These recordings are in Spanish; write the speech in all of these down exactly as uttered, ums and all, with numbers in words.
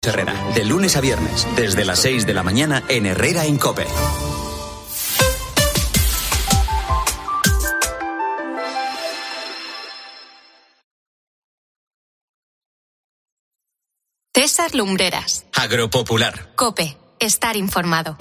Herrera, de lunes a viernes, desde las seis de la mañana en Herrera en COPE. César Lumbreras. Agropopular. COPE. Estar informado.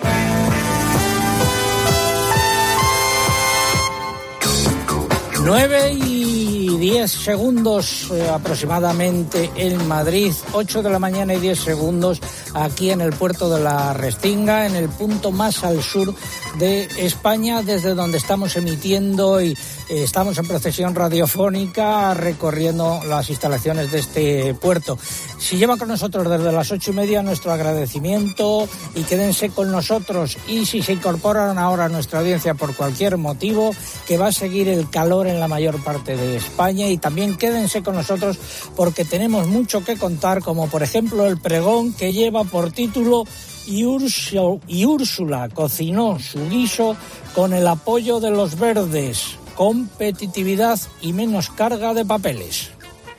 Nueve y diez segundos eh, aproximadamente en Madrid, ocho de la mañana y diez segundos aquí en el puerto de la Restinga, en el punto más al sur de España, desde donde estamos emitiendo y eh, estamos en procesión radiofónica recorriendo las instalaciones de este puerto. Si llevan con nosotros desde las ocho y media, nuestro agradecimiento y quédense con nosotros. Y si se incorporan ahora a nuestra audiencia por cualquier motivo, que va a seguir el calor en la mayor parte de España, y también quédense con nosotros porque tenemos mucho que contar, como por ejemplo el pregón que lleva por título y, Urso, y Úrsula cocinó su guiso con el apoyo de los verdes, competitividad y menos carga de papeles.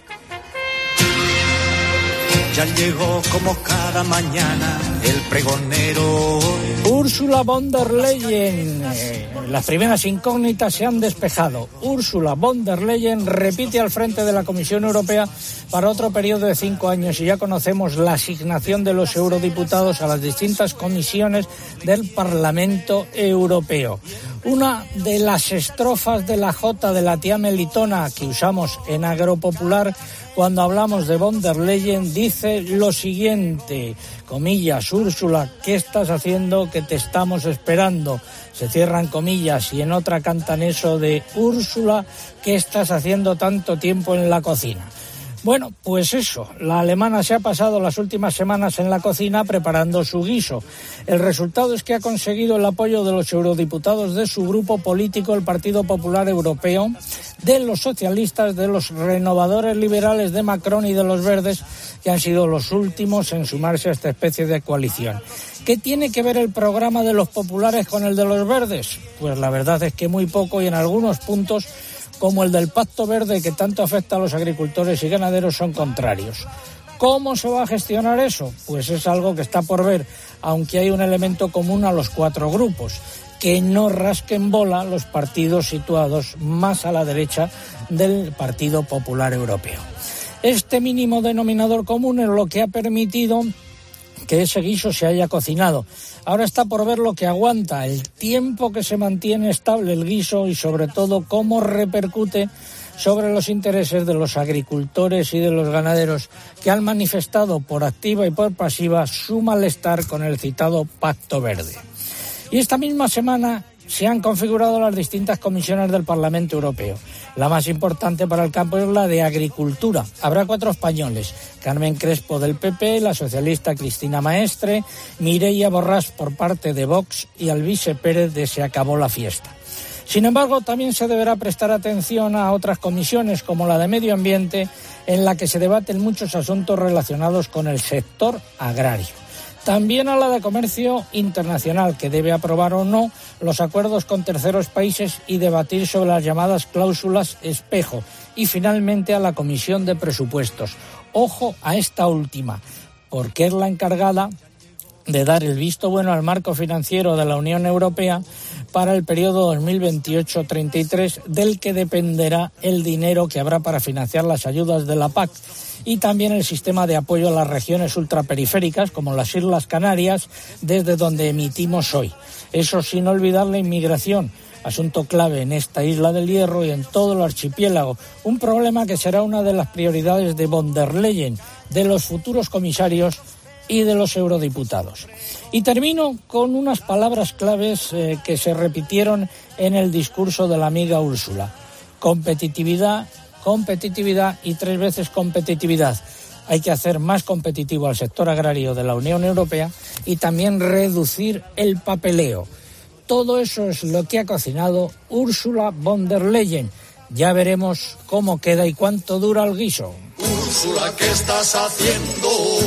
Ya llegó como cada mañana el pregonero. Ursula von der Leyen. Eh, las primeras incógnitas se han despejado. Ursula von der Leyen repite al frente de la Comisión Europea para otro periodo de cinco años y ya conocemos la asignación de los eurodiputados a las distintas comisiones del Parlamento Europeo. Una de las estrofas de la jota de la tía Melitona que usamos en Agropopular cuando hablamos de von der Leyen dice lo siguiente, comillas, Úrsula, ¿qué estás haciendo que te estamos esperando? Se cierran comillas, y en otra cantan eso de Úrsula, ¿qué estás haciendo tanto tiempo en la cocina? Bueno, pues eso, la alemana se ha pasado las últimas semanas en la cocina preparando su guiso. El resultado es que ha conseguido el apoyo de los eurodiputados de su grupo político, el Partido Popular Europeo, de los socialistas, de los renovadores liberales de Macron y de los verdes, que han sido los últimos en sumarse a esta especie de coalición. ¿Qué tiene que ver el programa de los populares con el de los verdes? Pues la verdad es que muy poco, y en algunos puntos, como el del Pacto Verde que tanto afecta a los agricultores y ganaderos, son contrarios. ¿Cómo se va a gestionar eso? Pues es algo que está por ver, aunque hay un elemento común a los cuatro grupos, que no rasquen bola los partidos situados más a la derecha del Partido Popular Europeo. Este mínimo denominador común es lo que ha permitido que ese guiso se haya cocinado. Ahora está por ver lo que aguanta, el tiempo que se mantiene estable el guiso y sobre todo cómo repercute sobre los intereses de los agricultores y de los ganaderos que han manifestado por activa y por pasiva su malestar con el citado Pacto Verde. Y esta misma semana se han configurado las distintas comisiones del Parlamento Europeo. La más importante para el campo es la de Agricultura. Habrá cuatro españoles: Carmen Crespo del P P, la socialista Cristina Maestre, Mireia Borràs por parte de Vox y Alvise Pérez de Se Acabó la Fiesta. Sin embargo, también se deberá prestar atención a otras comisiones, como la de Medio Ambiente, en la que se debaten muchos asuntos relacionados con el sector agrario. También a la de Comercio Internacional, que debe aprobar o no los acuerdos con terceros países y debatir sobre las llamadas cláusulas espejo. Y finalmente a la Comisión de Presupuestos. Ojo a esta última, porque es la encargada de dar el visto bueno al marco financiero de la Unión Europea para el periodo dos mil veintiocho a treinta y tres, del que dependerá el dinero que habrá para financiar las ayudas de la P A C. Y también el sistema de apoyo a las regiones ultraperiféricas, como las Islas Canarias, desde donde emitimos hoy. Eso sin olvidar la inmigración, asunto clave en esta isla del Hierro y en todo el archipiélago. Un problema que será una de las prioridades de von der Leyen, de los futuros comisarios y de los eurodiputados. Y termino con unas palabras claves eh, que se repitieron en el discurso de la amiga Úrsula. Competitividad, competitividad y tres veces competitividad. Hay que hacer más competitivo al sector agrario de la Unión Europea y también reducir el papeleo. Todo eso es lo que ha cocinado Ursula von der Leyen. Ya veremos cómo queda y cuánto dura el guiso. Úrsula, ¿qué estás haciendo?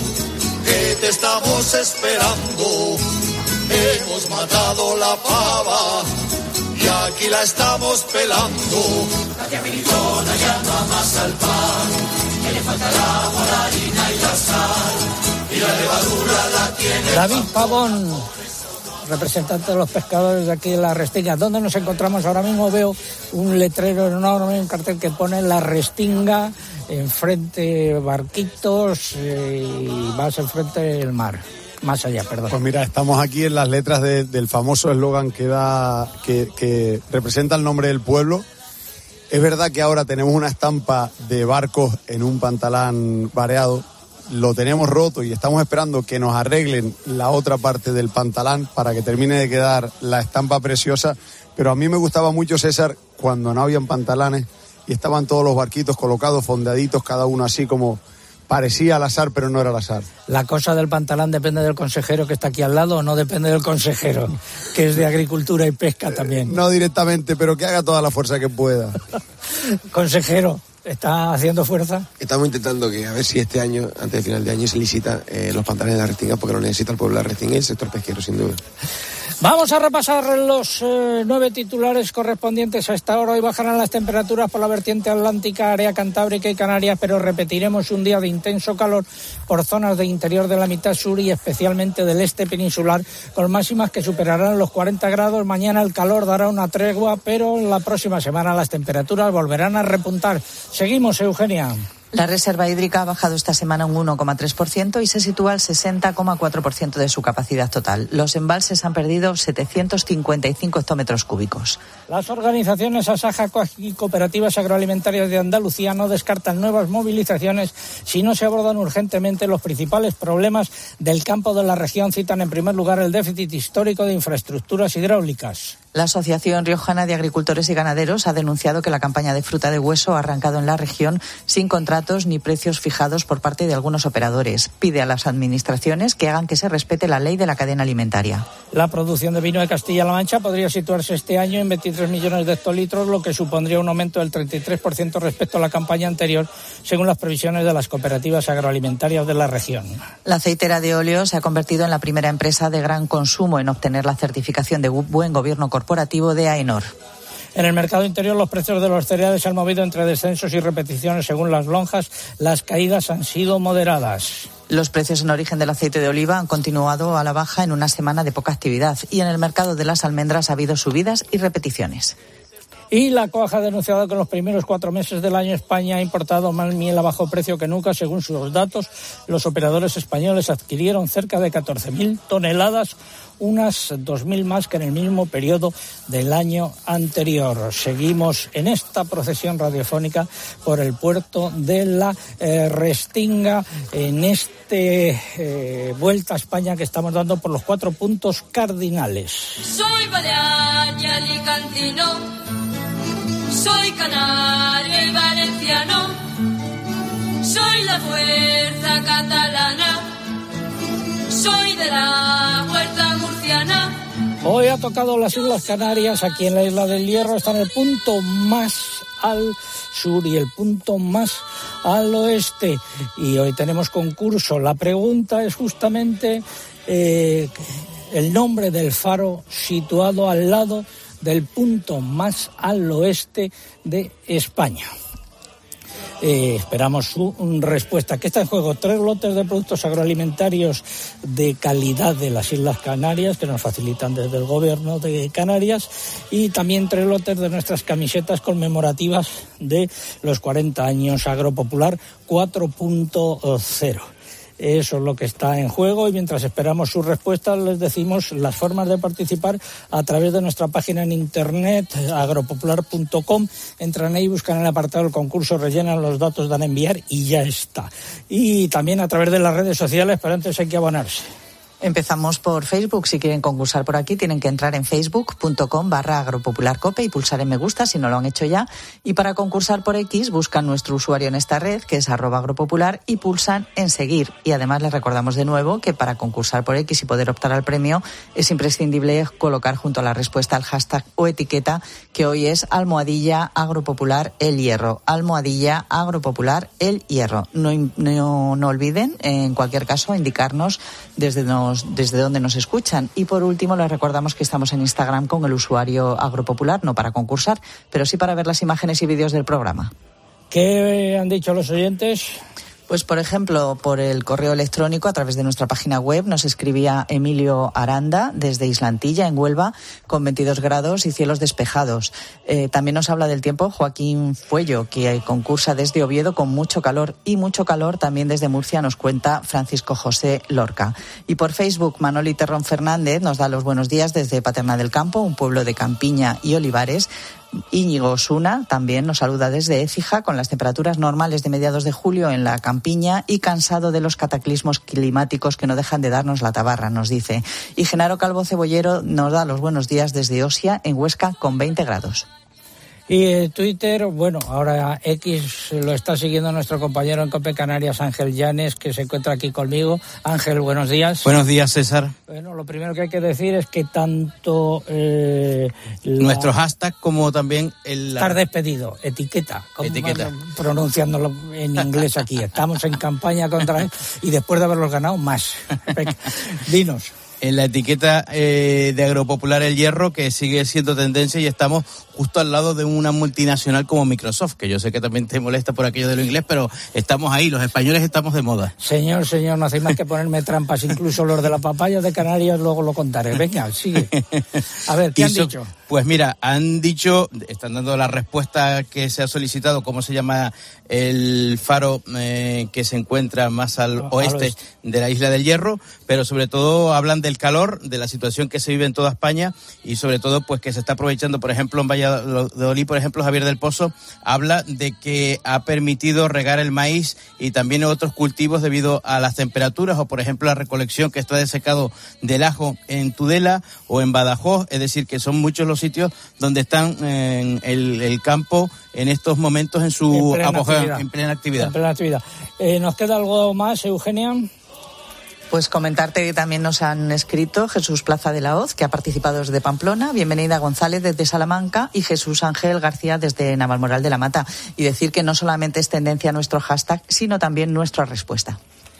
Que te estamos esperando. Hemos matado la pava y aquí la estamos pelando. La tía Melitona llama más al pan, que le falta el agua, la harina y la sal. y la levadura la tiene. David Pavón, representante de los pescadores de aquí de La Restinga. ¿Dónde nos encontramos ahora mismo? Veo un letrero enorme, un cartel que pone La Restinga, enfrente barquitos eh, y más enfrente el mar. Más allá, perdón. Pues mira, estamos aquí en las letras de, del famoso eslogan que da, que, que representa el nombre del pueblo. Es verdad que ahora tenemos una estampa de barcos en un pantalán variado. Lo tenemos roto y estamos esperando que nos arreglen la otra parte del pantalán para que termine de quedar la estampa preciosa. Pero a mí me gustaba mucho, César, cuando no habían pantalanes y estaban todos los barquitos colocados, fondeaditos, cada uno así como parecía al azar, pero no era al azar. La cosa del pantalán depende del consejero que está aquí al lado, o no depende del consejero, que es de agricultura y pesca también. Eh, no directamente, pero que haga toda la fuerza que pueda. Consejero, ¿está haciendo fuerza? Estamos intentando que a ver si este año, antes del final de año, se licita eh, los pantalones de La Restinga, porque lo necesita el pueblo de La Restinga y el sector pesquero, sin duda. Vamos a repasar los eh, nueve titulares correspondientes a esta hora. Hoy bajarán las temperaturas por la vertiente atlántica, área cantábrica y Canarias, pero repetiremos un día de intenso calor por zonas de interior de la mitad sur y especialmente del este peninsular, con máximas que superarán los cuarenta grados. Mañana el calor dará una tregua, pero la próxima semana las temperaturas volverán a repuntar. Seguimos, Eugenia. La reserva hídrica ha bajado esta semana un uno coma tres por ciento y se sitúa al sesenta coma cuatro por ciento de su capacidad total. Los embalses han perdido setecientos cincuenta y cinco hectómetros cúbicos. Las organizaciones Asaja y Cooperativas Agroalimentarias de Andalucía no descartan nuevas movilizaciones si no se abordan urgentemente los principales problemas del campo de la región. Citan en primer lugar el déficit histórico de infraestructuras hidráulicas. La Asociación Riojana de Agricultores y Ganaderos ha denunciado que la campaña de fruta de hueso ha arrancado en la región sin contratos ni precios fijados por parte de algunos operadores. Pide a las administraciones que hagan que se respete la ley de la cadena alimentaria. La producción de vino de Castilla-La Mancha podría situarse este año en veintitrés millones de hectolitros, lo que supondría un aumento del treinta y tres por ciento respecto a la campaña anterior, según las previsiones de las cooperativas agroalimentarias de la región. La aceitera de óleo se ha convertido en la primera empresa de gran consumo en obtener la certificación de buen gobierno corporativo de AENOR. En el mercado interior los precios de los cereales se han movido entre descensos y repeticiones según las lonjas. Las caídas han sido moderadas. Los precios en origen del aceite de oliva han continuado a la baja en una semana de poca actividad y en el mercado de las almendras ha habido subidas y repeticiones. Y la COAG ha denunciado que en los primeros cuatro meses del año España ha importado más miel a bajo precio que nunca. Según sus datos, los operadores españoles adquirieron cerca de catorce mil toneladas, unas dos mil más que en el mismo periodo del año anterior. Seguimos en esta procesión radiofónica por el puerto de la eh, Restinga, en este eh, Vuelta a España que estamos dando por los cuatro puntos cardinales. Soy balear y alicantino, soy canario y valenciano, soy la fuerza catalana, soy de la huerta murciana. Hoy ha tocado las Islas Canarias. Aquí en la Isla del Hierro está en el punto más al sur y el punto más al oeste. Y hoy tenemos concurso. La pregunta es justamente eh, el nombre del faro situado al lado del punto más al oeste de España. Eh, esperamos su respuesta. Aquí está en juego tres lotes de productos agroalimentarios de calidad de las Islas Canarias que nos facilitan desde el gobierno de Canarias, y también tres lotes de nuestras camisetas conmemorativas de los cuarenta años Agropopular cuatro punto cero. Eso es lo que está en juego, y mientras esperamos sus respuestas les decimos las formas de participar a través de nuestra página en internet agropopular punto com. Entran ahí, buscan el apartado del concurso, rellenan los datos, dan a enviar y ya está. Y también a través de las redes sociales, pero antes hay que abonarse. Empezamos por Facebook. Si quieren concursar por aquí tienen que entrar en facebook punto com barra agropopularcope y pulsar en me gusta si no lo han hecho ya. Y para concursar por X buscan nuestro usuario en esta red, que es arroba agropopular, y pulsan en seguir. Y además les recordamos de nuevo que para concursar por X y poder optar al premio es imprescindible colocar junto a la respuesta el hashtag o etiqueta, que hoy es almohadilla agropopular el hierro. Almohadilla agropopular el hierro. No, no, no olviden, en cualquier caso, indicarnos desde nos desde donde nos escuchan. Y por último les recordamos que estamos en Instagram con el usuario Agropopular, no para concursar, pero sí para ver las imágenes y vídeos del programa. ¿Qué han dicho los oyentes? Pues, por ejemplo, por el correo electrónico, a través de nuestra página web, nos escribía Emilio Aranda, desde Islantilla, en Huelva, con veintidós grados y cielos despejados. Eh, también nos habla del tiempo Joaquín Fuello, que concursa desde Oviedo con mucho calor, y mucho calor también desde Murcia, nos cuenta Francisco José Lorca. Y por Facebook, Manoli Terrón Fernández nos da los buenos días desde Paterna del Campo, un pueblo de campiña y olivares. Íñigo Osuna también nos saluda desde Écija, con las temperaturas normales de mediados de julio en la campiña y cansado de los cataclismos climáticos que no dejan de darnos la tabarra, nos dice. Y Genaro Calvo Cebollero nos da los buenos días desde Osia, en Huesca, con veinte grados. Y eh, Twitter, bueno, ahora X lo está siguiendo nuestro compañero en COPE Canarias, Ángel Llanes, que se encuentra aquí conmigo. Ángel, buenos días. Buenos días, César. Bueno, lo primero que hay que decir es que tanto eh, la... nuestro hashtag como también el... Estar despedido, etiqueta, como etiqueta. pronunciándolo en inglés aquí. Estamos en campaña contra él y después de haberlos ganado, más. Dinos. En la etiqueta eh, de Agropopular El Hierro, que sigue siendo tendencia, y estamos justo al lado de una multinacional como Microsoft, que yo sé que también te molesta por aquello de lo inglés, pero estamos ahí, los españoles estamos de moda. Señor, señor, no hacéis más que ponerme trampas, incluso los de la papaya de Canarias, luego lo contaré. Venga, sigue. A ver, ¿qué han so, dicho? Pues mira, han dicho, están dando la respuesta que se ha solicitado, cómo se llama el faro eh, que se encuentra más al no, oeste de la isla del Hierro, pero sobre todo hablan del calor, de la situación que se vive en toda España, y sobre todo pues que se está aprovechando, por ejemplo, en Valladolid, por ejemplo, Javier del Pozo habla de que ha permitido regar el maíz y también otros cultivos debido a las temperaturas, o por ejemplo la recolección que está desecado del ajo en Tudela o en Badajoz, es decir, que son muchos los sitios donde están en el, el campo en estos momentos en su apogeo, en plena actividad. En plena actividad. Eh, ¿Nos queda algo más, Eugenia? Pues comentarte que también nos han escrito Jesús Plaza de la Hoz, que ha participado desde Pamplona, Bienvenida González desde Salamanca y Jesús Ángel García desde Navalmoral de la Mata. Y decir que no solamente es tendencia nuestro hashtag, sino también nuestra respuesta.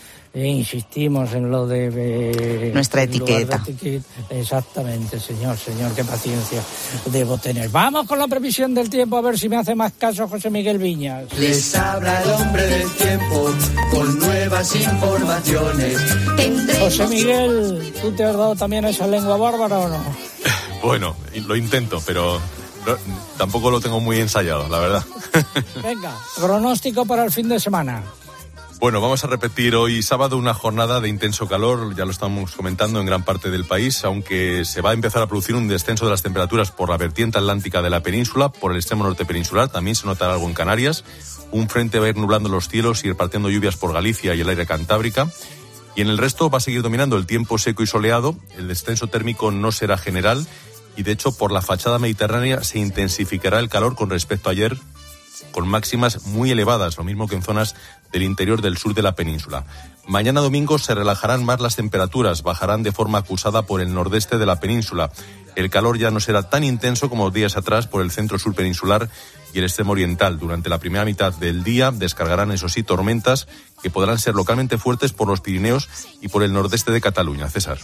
E insistimos en lo de... Eh, Nuestra etiqueta. De etiqueta. Exactamente, señor, señor, qué paciencia debo tener. Vamos con la previsión del tiempo, a ver si me hace más caso José Miguel Viñas. Les habla el hombre del tiempo con nuevas informaciones. José Miguel, ¿tú te has dado también esa lengua bárbara o no? Bueno, lo intento, pero no, tampoco lo tengo muy ensayado, la verdad. Venga, pronóstico para el fin de semana. Bueno, vamos a repetir hoy sábado una jornada de intenso calor, ya lo estamos comentando en gran parte del país, aunque se va a empezar a producir un descenso de las temperaturas por la vertiente atlántica de la península, por el extremo norte peninsular, también se notará algo en Canarias. Un frente va a ir nublando los cielos y repartiendo lluvias por Galicia y el área cantábrica. Y en el resto va a seguir dominando el tiempo seco y soleado, el descenso térmico no será general y de hecho por la fachada mediterránea se intensificará el calor con respecto a ayer, con máximas muy elevadas, lo mismo que en zonas del interior del sur de la península. Mañana domingo se relajarán más las temperaturas, bajarán de forma acusada por el nordeste de la península. El calor ya no será tan intenso como días atrás por el centro sur peninsular y el extremo oriental. Durante la primera mitad del día descargarán, eso sí, tormentas que podrán ser localmente fuertes por los Pirineos y por el nordeste de Cataluña. César.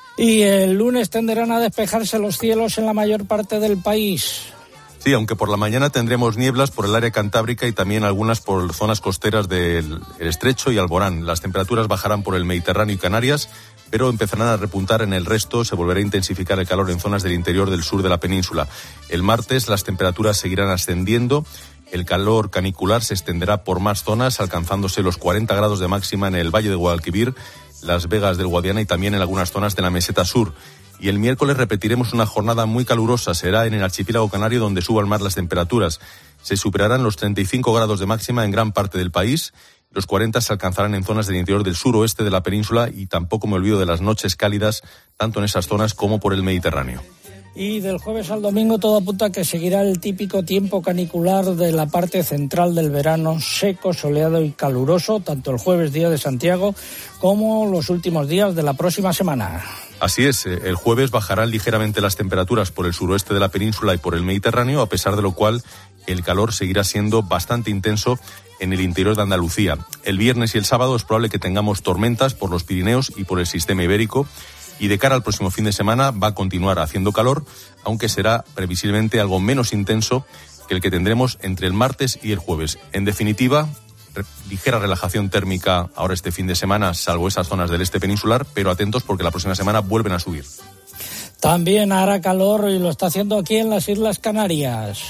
Y el lunes tenderán a despejarse los cielos en la mayor parte del país. Sí, aunque por la mañana tendremos nieblas por el área cantábrica y también algunas por zonas costeras del Estrecho y Alborán. Las temperaturas bajarán por el Mediterráneo y Canarias, pero empezarán a repuntar en el resto. Se volverá a intensificar el calor en zonas del interior del sur de la península. El martes las temperaturas seguirán ascendiendo. El calor canicular se extenderá por más zonas, alcanzándose los cuarenta grados de máxima en el Valle de Guadalquivir, Las Vegas del Guadiana y también en algunas zonas de la meseta sur. Y el miércoles repetiremos una jornada muy calurosa. Será en el archipiélago canario donde suban más las temperaturas. Se superarán los treinta y cinco grados de máxima en gran parte del país. Los cuarenta se alcanzarán en zonas del interior del suroeste de la península y tampoco me olvido de las noches cálidas, tanto en esas zonas como por el Mediterráneo. Y del jueves al domingo todo apunta a que seguirá el típico tiempo canicular de la parte central del verano, seco, soleado y caluroso, tanto el jueves, día de Santiago, como los últimos días de la próxima semana. Así es, el jueves bajarán ligeramente las temperaturas por el suroeste de la península y por el Mediterráneo, a pesar de lo cual el calor seguirá siendo bastante intenso en el interior de Andalucía. El viernes y el sábado es probable que tengamos tormentas por los Pirineos y por el sistema ibérico, y de cara al próximo fin de semana va a continuar haciendo calor, aunque será previsiblemente algo menos intenso que el que tendremos entre el martes y el jueves. En definitiva, re- ligera relajación térmica ahora este fin de semana, salvo esas zonas del este peninsular, pero atentos porque la próxima semana vuelven a subir. También hará calor y lo está haciendo aquí en las Islas Canarias.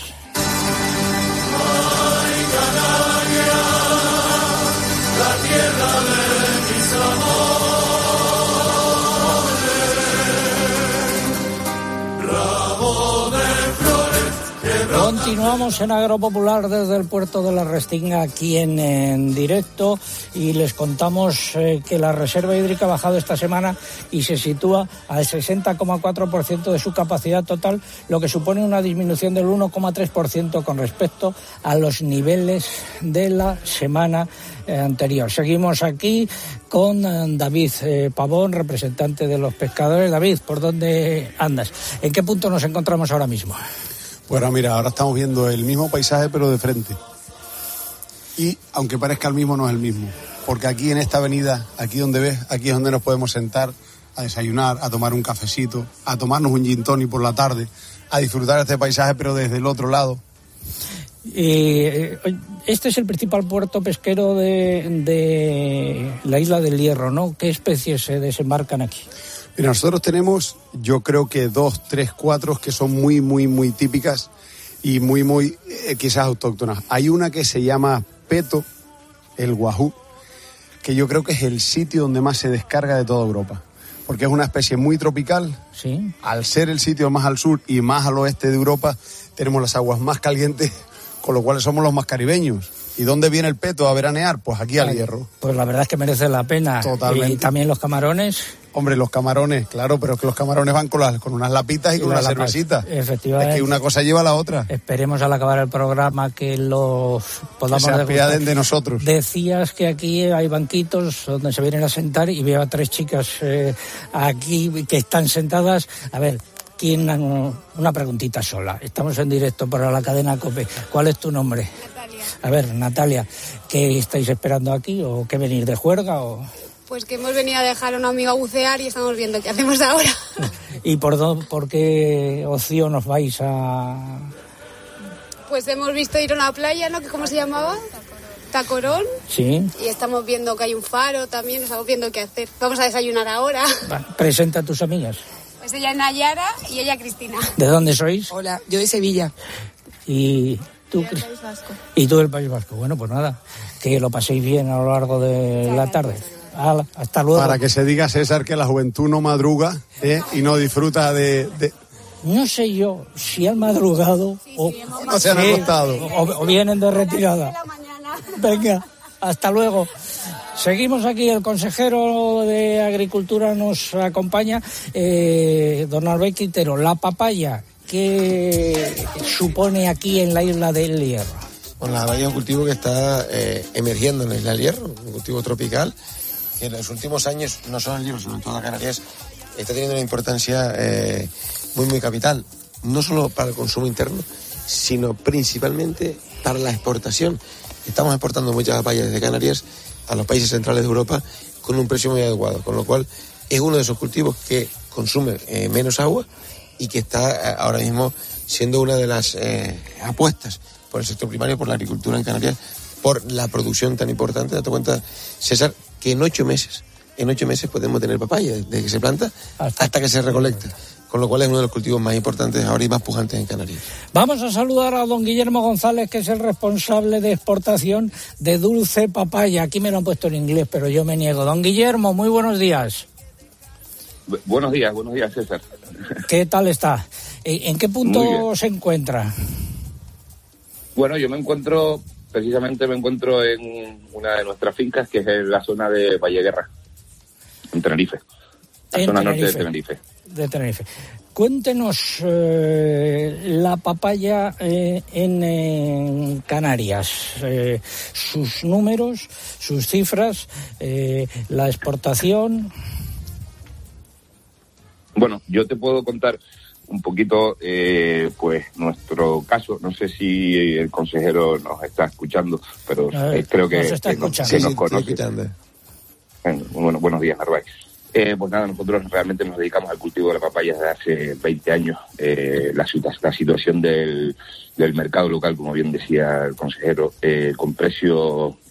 Ay, Canarias, la tierra de mis amores, ramo de flores. Continuamos en Agropopular desde el puerto de la Restinga, aquí en, en directo, y les contamos eh, que la reserva hídrica ha bajado esta semana y se sitúa al sesenta coma cuatro por ciento de su capacidad total, lo que supone una disminución del uno coma tres por ciento con respecto a los niveles de la semana eh, anterior. Seguimos aquí con eh, David eh, Pavón, representante de los pescadores. David, ¿por dónde andas? ¿En qué punto nos encontramos ahora mismo? Bueno, mira, ahora estamos viendo el mismo paisaje pero de frente. Y aunque parezca el mismo, no es el mismo. Porque aquí en esta avenida, aquí donde ves, aquí es donde nos podemos sentar a desayunar, a tomar un cafecito, a tomarnos un gin tonic por la tarde, a disfrutar de este paisaje pero desde el otro lado. Eh, este es el principal puerto pesquero de, de la isla del Hierro, ¿no? ¿Qué especies se desembarcan aquí? Mira, nosotros tenemos, yo creo que dos, tres, cuatro que son muy, muy, muy típicas y muy, muy eh, quizás autóctonas. Hay una que se llama peto, el guajú, que yo creo que es el sitio donde más se descarga de toda Europa, porque es una especie muy tropical. Sí. Al ser el sitio más al sur y más al oeste de Europa, tenemos las aguas más calientes, con lo cual somos los más caribeños. ¿Y dónde viene el peto a veranear? Pues aquí al Hierro. Pues la verdad es que merece la pena. Totalmente. Y también los camarones. Hombre, los camarones, claro, pero es que los camarones van con, las, con unas lapitas y, y con una cervecita. Efectivamente. Es que una cosa lleva a la otra. Esperemos al acabar el programa que los podamos que se apiaden de nosotros. Decías que aquí hay banquitos donde se vienen a sentar y veo a tres chicas eh, aquí que están sentadas. A ver, ¿quién? Una preguntita sola. Estamos en directo para la cadena COPE. ¿Cuál es tu nombre? Natalia. A ver, Natalia, ¿qué estáis esperando aquí? ¿O qué venir de juerga? O... Pues que hemos venido a dejar a un amigo a bucear y estamos viendo qué hacemos ahora. ¿Y por, do, por qué ocio nos vais a...? Pues hemos visto ir a una playa, ¿no? ¿Cómo se llamaba? Tacorón. Sí. Y estamos viendo que hay un faro también, estamos viendo qué hacer. Vamos a desayunar ahora. Vale, presenta a tus amigas. Pues ella es Nayara y ella Cristina. ¿De dónde sois? Hola, yo de Sevilla. Y... ¿Tú, del País Vasco. Y tú del País Vasco. Bueno, pues nada, que lo paséis bien a lo largo de claro, la tarde. Hala, hasta luego. Para que se diga, César, que la juventud no madruga ¿eh? y no disfruta de, de... No sé yo si han madrugado sí, o, sí, o se han acostado. O, o vienen de retirada. Venga, hasta luego. Seguimos aquí, el consejero de Agricultura nos acompaña, eh, don Albert Quintero. La papaya, ¿qué supone aquí en la isla del Hierro? Bueno, la papaya es un cultivo que está eh, emergiendo en la isla del Hierro, un cultivo tropical, que en los últimos años, no solo en el Hierro, sino en toda Canarias, está teniendo una importancia eh, muy, muy capital, no solo para el consumo interno, sino principalmente para la exportación. Estamos exportando muchas papayas desde Canarias a los países centrales de Europa con un precio muy adecuado, con lo cual es uno de esos cultivos que consume eh, menos agua y que está eh, ahora mismo siendo una de las eh, apuestas por el sector primario, por la agricultura en Canarias, por la producción tan importante. Date cuenta, César, que en ocho meses, en ocho meses podemos tener papaya, desde que se planta hasta, hasta que se recolecta, con lo cual es uno de los cultivos más importantes ahora y más pujantes en Canarias. Vamos a saludar a don Guillermo González, que es el responsable de exportación de dulce papaya. Aquí me lo han puesto en inglés, pero yo me niego. Don Guillermo, muy buenos días. Bu- buenos días, buenos días, César. ¿Qué tal está? ¿En qué punto se encuentra? Bueno, yo me encuentro, precisamente me encuentro en una de nuestras fincas, que es en la zona de Valleguerra, en Tenerife. La en zona Tenerife, norte de Tenerife. De Tenerife. Cuéntenos eh, la papaya eh, en, en Canarias, eh, sus números, sus cifras, eh, la exportación. Bueno, yo te puedo contar un poquito, eh, pues, nuestro caso. No sé si el consejero nos está escuchando, pero eh, creo que nos, está que nos, escuchando. que nos Sí, conoce. sí, bueno, buenos días, Narváez. Eh, pues nada, nosotros realmente nos dedicamos al cultivo de la papaya desde hace veinte años. Eh, la, la situación del, del mercado local, como bien decía el consejero, eh, con precios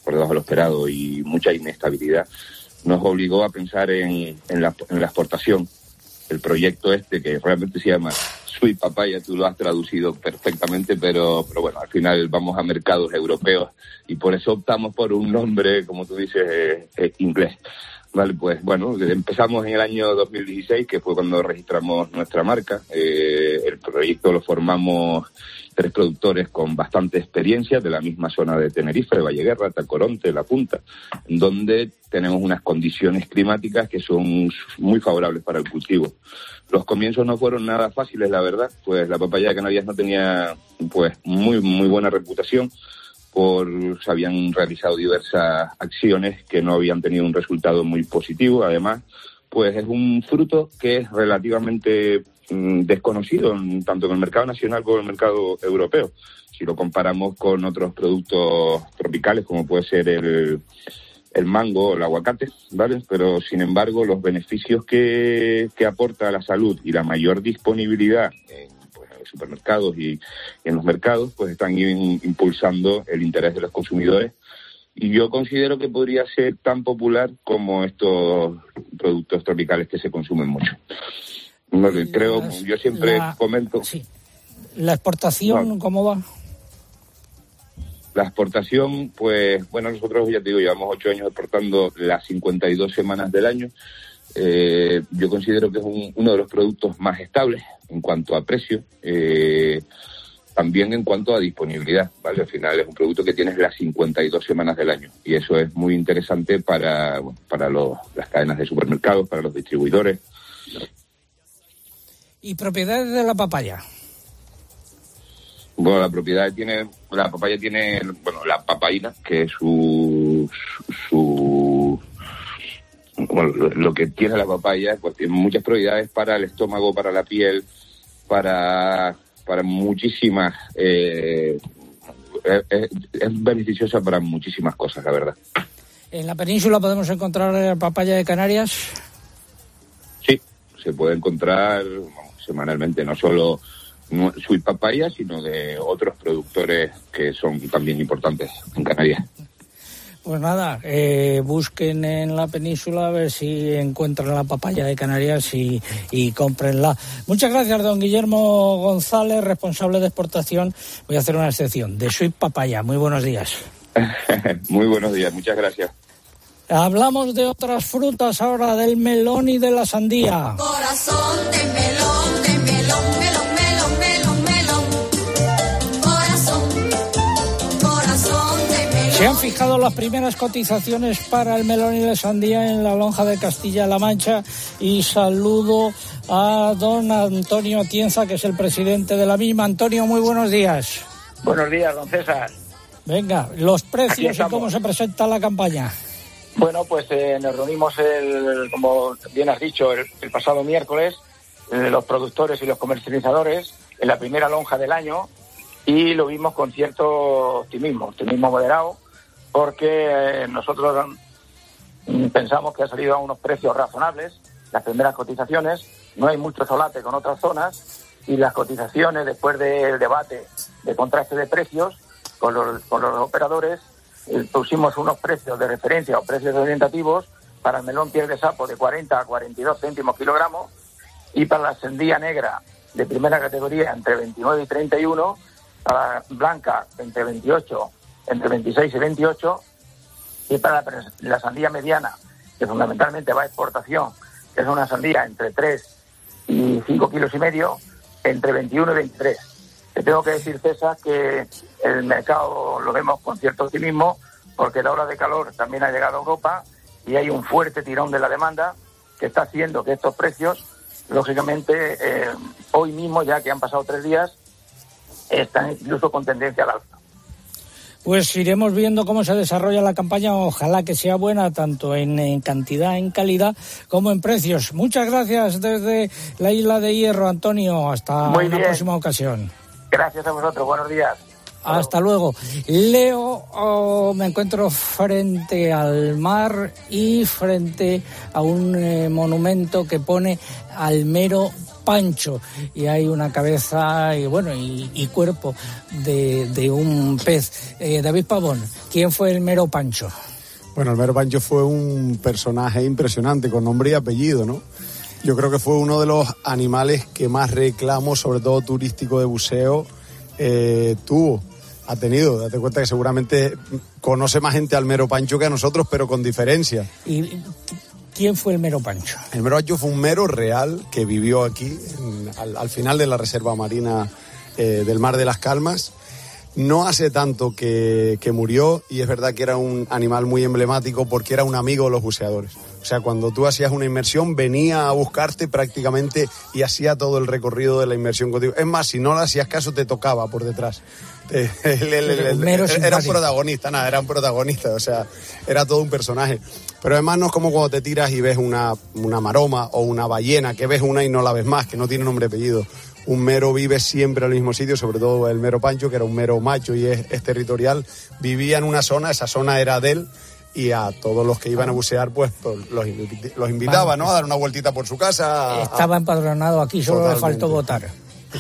por debajo de lo esperado y mucha inestabilidad, nos obligó a pensar en, en, la, en la exportación. El proyecto este, que realmente se llama Sweet Papaya, tú lo has traducido perfectamente, pero, pero bueno, al final vamos a mercados europeos y por eso optamos por un nombre, como tú dices, eh, eh, inglés. Vale, pues bueno, empezamos en el año dos mil dieciséis, que fue cuando registramos nuestra marca. Eh, el proyecto lo formamos tres productores con bastante experiencia de la misma zona de Tenerife, de Valleguerra, Tacoronte, La Punta, donde tenemos unas condiciones climáticas que son muy favorables para el cultivo. Los comienzos no fueron nada fáciles, la verdad, pues la papaya de Canarias no tenía pues muy muy buena reputación. Por, se habían realizado diversas acciones que no habían tenido un resultado muy positivo. Además, pues es un fruto que es relativamente mmm, desconocido, tanto en el mercado nacional como en el mercado europeo. Si lo comparamos con otros productos tropicales, como puede ser el, el mango o el aguacate, ¿vale? Pero, sin embargo, los beneficios que, que aporta a la salud y la mayor disponibilidad en supermercados y en los mercados, pues están in, impulsando el interés de los consumidores. Y yo considero que podría ser tan popular como estos productos tropicales que se consumen mucho. No, la, creo, yo siempre la, comento... Sí. ¿La exportación no, cómo va? La exportación, pues, bueno, nosotros, ya te digo, llevamos ocho años exportando las cincuenta y dos semanas del año. Eh, yo considero que es un, uno de los productos más estables en cuanto a precio, eh, también en cuanto a disponibilidad, ¿vale? Al final es un producto que tienes las cincuenta y dos semanas del año y eso es muy interesante para, bueno, para los, las cadenas de supermercados, para los distribuidores. ¿Y propiedades de la papaya? Bueno, la propiedad tiene, la papaya tiene, bueno, la papaína, que es su, su, su bueno, lo, lo que tiene la papaya, pues tiene muchas propiedades para el estómago, para la piel, para, para muchísimas, eh, es, es beneficiosa para muchísimas cosas, la verdad. ¿En la península podemos encontrar papaya de Canarias? Sí, se puede encontrar vamos, semanalmente, no solo Sweet Papaya, sino de otros productores que son también importantes en Canarias. Pues nada, eh, busquen en la península a ver si encuentran la papaya de Canarias y, y cómprenla. Muchas gracias, don Guillermo González, responsable de exportación. Voy a hacer una excepción, de Sweet Papaya. Muy buenos días. Muy buenos días, muchas gracias. Hablamos de otras frutas ahora, del melón y de la sandía. Corazón de melón, de melón, melón, melón, melón, melón. Corazón, corazón de melón. Se han fijado las primeras cotizaciones para el melón y la sandía en la lonja de Castilla-La Mancha y saludo a don Antonio Atienza, que es el presidente de la misma. Antonio, muy buenos días. Buenos días, don César. Venga, los precios y cómo se presenta la campaña. Bueno, pues eh, nos reunimos, el, como bien has dicho, el, el pasado miércoles, eh, los productores y los comercializadores en la primera lonja del año y lo vimos con cierto optimismo, optimismo moderado, porque eh, nosotros mm, pensamos que ha salido a unos precios razonables, las primeras cotizaciones, no hay mucho solate con otras zonas y las cotizaciones después del debate de contraste de precios con los, con los operadores, pusimos unos precios de referencia o precios orientativos para el melón piel de sapo de cuarenta a cuarenta y dos céntimos kilogramos y para la sandía negra de primera categoría entre veintinueve y treinta y uno, para la blanca entre veintiocho, entre veintiséis y veintiocho y para la, la sandía mediana, que fundamentalmente va a exportación, que es una sandía entre tres y cinco kilos y medio, entre veintiuno y veintitrés. Te tengo que decir, César, que el mercado lo vemos con cierto optimismo porque la ola de calor también ha llegado a Europa y hay un fuerte tirón de la demanda que está haciendo que estos precios, lógicamente, eh, hoy mismo, ya que han pasado tres días, están incluso con tendencia al alza. Pues iremos viendo cómo se desarrolla la campaña. Ojalá que sea buena tanto en, en cantidad, en calidad, como en precios. Muchas gracias desde la Isla de Hierro, Antonio. Hasta Muy una bien. próxima ocasión. Gracias a vosotros. Buenos días. Hasta luego. Leo, oh, me encuentro frente al mar y frente a un eh, monumento que pone Almero pancho, y hay una cabeza y bueno y, y cuerpo de, de un pez. Eh, David Pavón, ¿quién fue el mero Pancho? Bueno, el mero Pancho fue un personaje impresionante, con nombre y apellido, ¿no? Yo creo que fue uno de los animales que más reclamo, sobre todo turístico de buceo, eh, tuvo, ha tenido. Date cuenta que seguramente conoce más gente al mero Pancho que a nosotros, pero con diferencia. ¿Y quién fue el mero Pancho? El mero Pancho fue un mero real que vivió aquí, en, al, al final de la reserva marina eh, del Mar de las Calmas. No hace tanto que, que murió, y es verdad que era un animal muy emblemático porque era un amigo de los buceadores. O sea, cuando tú hacías una inmersión, venía a buscarte prácticamente y hacía todo el recorrido de la inmersión contigo. Es más, si no le hacías caso, te tocaba por detrás. Él, él, él, él, era un protagonista, nada, era un protagonista, o sea, era todo un personaje. Pero además no es como cuando te tiras y ves una, una maroma o una ballena, que ves una y no la ves más, que no tiene nombre y apellido. Un mero vive siempre al mismo sitio, sobre todo el mero Pancho, que era un mero macho y es, es territorial. Vivía en una zona, esa zona era de él, y a todos los que iban a bucear, pues, pues los, los invitaba, ¿no?, a dar una vueltita por su casa. Estaba a... empadronado aquí, solo Totalmente. Le faltó votar.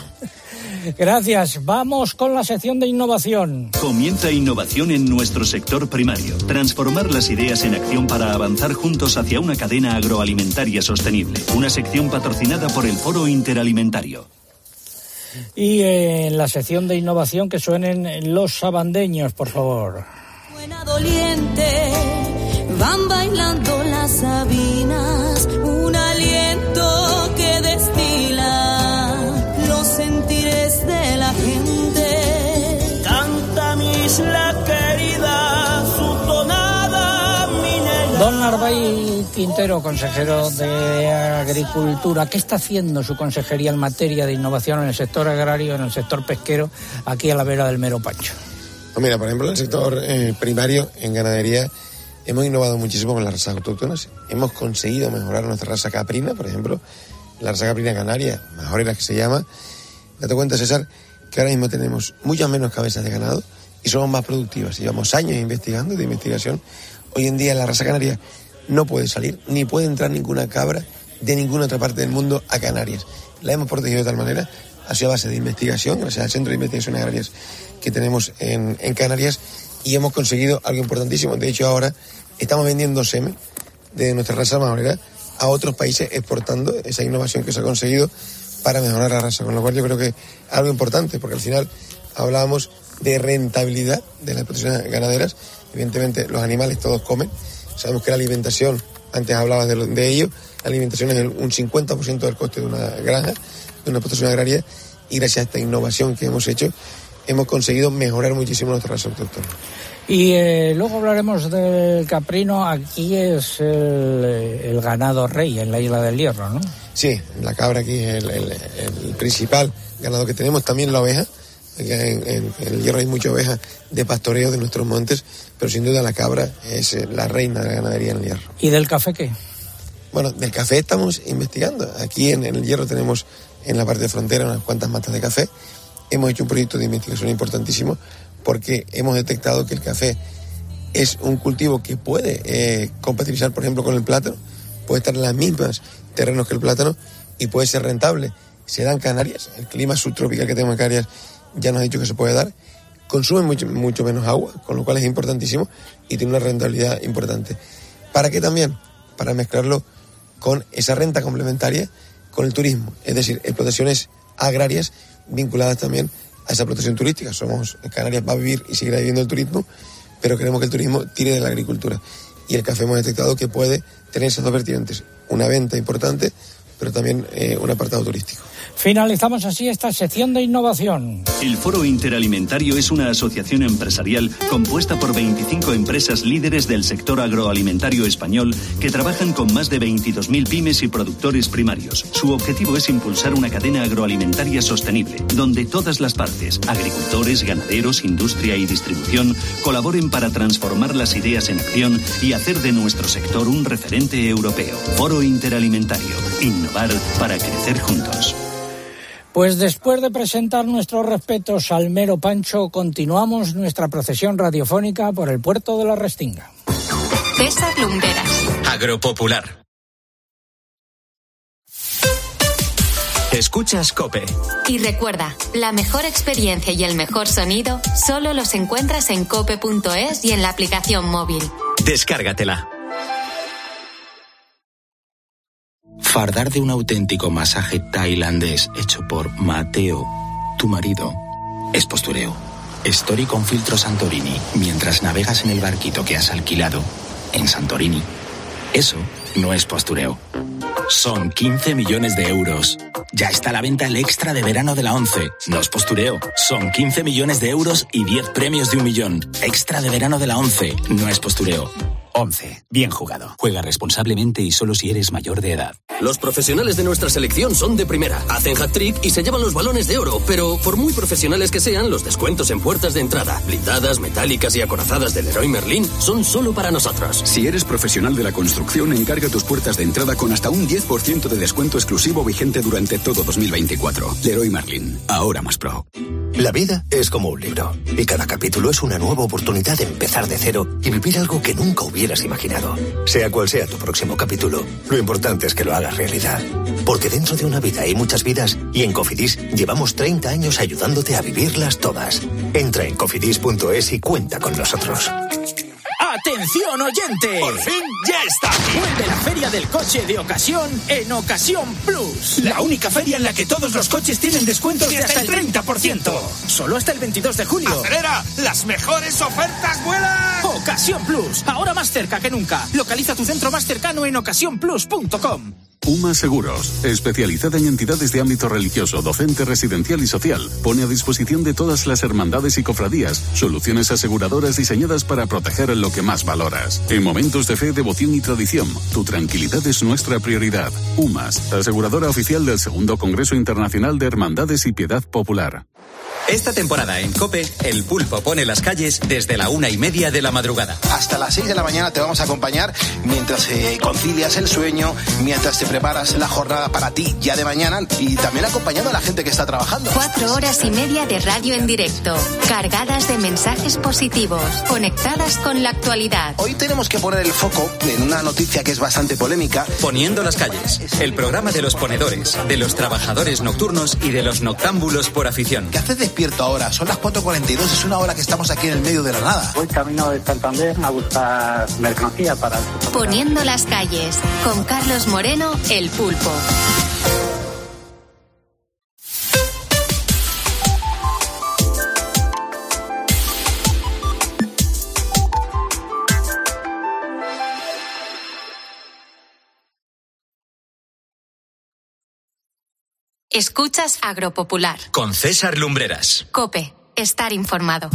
Gracias. Vamos con la sección de innovación. Comienza innovación en nuestro sector primario. Transformar las ideas en acción para avanzar juntos hacia una cadena agroalimentaria sostenible. Una sección patrocinada por el Foro Interalimentario. Y en la sección de innovación, que suenen los sabandeños, por favor. Buena doliente, van bailando las sabinas, un aliento que destila los sentires de la gente. Canta mi isla querida, su tonada minera. Don Narváez Quintero, consejero de Agricultura, ¿qué está haciendo su consejería en materia de innovación en el sector agrario, en el sector pesquero, aquí a la vera del mero Pancho? Pues mira, por ejemplo, en el sector eh, primario, en ganadería, hemos innovado muchísimo con las razas autóctonas. Hemos conseguido mejorar nuestra raza caprina, por ejemplo, la raza caprina canaria, majorera que se llama. Date cuenta, César, que ahora mismo tenemos muchas menos cabezas de ganado y somos más productivas. Llevamos años investigando, de investigación. Hoy en día la raza canaria no puede salir, ni puede entrar ninguna cabra de ninguna otra parte del mundo a Canarias. La hemos protegido de tal manera, ha sido a base de investigación, gracias al Centro de Investigaciones Agrarias que tenemos en, en Canarias, y hemos conseguido algo importantísimo. De hecho, ahora estamos vendiendo semen de nuestra raza majorera a otros países, exportando esa innovación que se ha conseguido para mejorar la raza. Con lo cual yo creo que es algo importante, porque al final hablábamos de rentabilidad de las explotaciones ganaderas. Evidentemente los animales todos comen. Sabemos que la alimentación, antes hablabas de, lo, de ello, la alimentación es el, un cincuenta por ciento del coste de una granja, de una explotación agraria, y gracias a esta innovación que hemos hecho, hemos conseguido mejorar muchísimo nuestra raza autóctona. Y eh, luego hablaremos del caprino. Aquí es el, el ganado rey en la Isla del Hierro, ¿no? Sí, la cabra aquí es el, el, el principal ganado que tenemos, también la oveja. Aquí en, en, en el Hierro hay mucha oveja de pastoreo de nuestros montes, pero sin duda la cabra es la reina de la ganadería en el Hierro. ¿Y del café qué? Bueno, del café estamos investigando. Aquí en, en el Hierro tenemos en la parte de frontera unas cuantas matas de café. Hemos hecho un proyecto de investigación importantísimo porque hemos detectado que el café es un cultivo que puede eh, compatibilizar, por ejemplo, con el plátano, puede estar en los mismos terrenos que el plátano y puede ser rentable. Se da en Canarias, el clima subtropical que tenemos en Canarias ya nos ha dicho que se puede dar, consume mucho, mucho menos agua, con lo cual es importantísimo y tiene una rentabilidad importante. ¿Para qué también? Para mezclarlo con esa renta complementaria con el turismo, es decir, explotaciones agrarias vinculadas también a esa explotación turística. Somos, Canarias va a vivir y seguirá viviendo el turismo, pero queremos que el turismo tire de la agricultura. Y el café hemos detectado que puede tener esas dos vertientes, una venta importante, pero también eh, un apartado turístico. Finalizamos así esta sección de innovación. El Foro Interalimentario es una asociación empresarial compuesta por veinticinco empresas líderes del sector agroalimentario español que trabajan con más de veintidós mil pymes y productores primarios. Su objetivo es impulsar una cadena agroalimentaria sostenible, donde todas las partes, agricultores, ganaderos, industria y distribución, colaboren para transformar las ideas en acción y hacer de nuestro sector un referente europeo. Foro Interalimentario. Innovar para crecer juntos. Pues después de presentar nuestros respetos al mero Pancho, continuamos nuestra procesión radiofónica por el puerto de la Restinga. César Lumbreras. Agropopular. Escuchas COPE. Y recuerda, la mejor experiencia y el mejor sonido solo los encuentras en cope punto es y en la aplicación móvil. Descárgatela. Fardar de un auténtico masaje tailandés hecho por Mateo, tu marido, es postureo. Story con filtro Santorini mientras navegas en el barquito que has alquilado en Santorini. Eso no es postureo. Son quince millones de euros. Ya está a la venta el extra de verano de la ONCE. No es postureo. Son quince millones de euros y diez premios de un millón. Extra de verano de la ONCE. No es postureo. ONCE. Bien jugado. Juega responsablemente y solo si eres mayor de edad. Los profesionales de nuestra selección son de primera. Hacen hat-trick y se llevan los balones de oro. Pero por muy profesionales que sean, los descuentos en puertas de entrada, blindadas, metálicas y acorazadas del Leroy Merlin son solo para nosotros. Si eres profesional de la construcción, encarga tus puertas de entrada con hasta un diez por ciento de descuento exclusivo vigente durante todo dos mil veinticuatro. Leroy Merlin. Ahora más pro. La vida es como un libro. Y cada capítulo es una nueva oportunidad de empezar de cero y vivir algo que nunca hubieras imaginado. Sea cual sea tu próximo capítulo, lo importante es que lo hagas realidad. Porque dentro de una vida hay muchas vidas y en Cofidis llevamos treinta años ayudándote a vivirlas todas. Entra en cofidis punto es y cuenta con nosotros. ¡Atención, oyente! ¡Por fin ya está! Vuelve la Feria del Coche de Ocasión en Ocasión Plus. La única feria en la que todos los coches tienen descuentos de hasta el treinta por ciento. Solo hasta el veintidós de julio. ¡Acelera! ¡Las mejores ofertas vuelan! Ocasión Plus, ahora más cerca que nunca. Localiza tu centro más cercano en ocasión plus punto com. UMA Seguros, especializada en entidades de ámbito religioso, docente, residencial y social, pone a disposición de todas las hermandades y cofradías soluciones aseguradoras diseñadas para proteger lo que más valoras. En momentos de fe, devoción y tradición, tu tranquilidad es nuestra prioridad. UMAS, aseguradora oficial del segundo Congreso Internacional de Hermandades y Piedad Popular. Esta temporada en COPE, el pulpo pone las calles desde la una y media de la madrugada. Hasta las seis de la mañana te vamos a acompañar mientras eh, concilias el sueño, mientras te preparas la jornada para ti ya de mañana y también acompañando a la gente que está trabajando. Cuatro horas y media de radio en directo, cargadas de mensajes positivos, conectadas con la actualidad. Hoy tenemos que poner el foco en una noticia que es bastante polémica. Poniendo las calles, el programa de los ponedores, de los trabajadores nocturnos y de los noctámbulos por afición. ¿Qué haces despierto ahora? Son las cuatro cuarenta y dos, es una hora que estamos aquí en el medio de la nada. Voy camino de Santander a buscar mercancía para... Poniendo las calles, con Carlos Moreno, el pulpo. Escuchas Agropopular. Con César Lumbreras. COPE. Estar informado.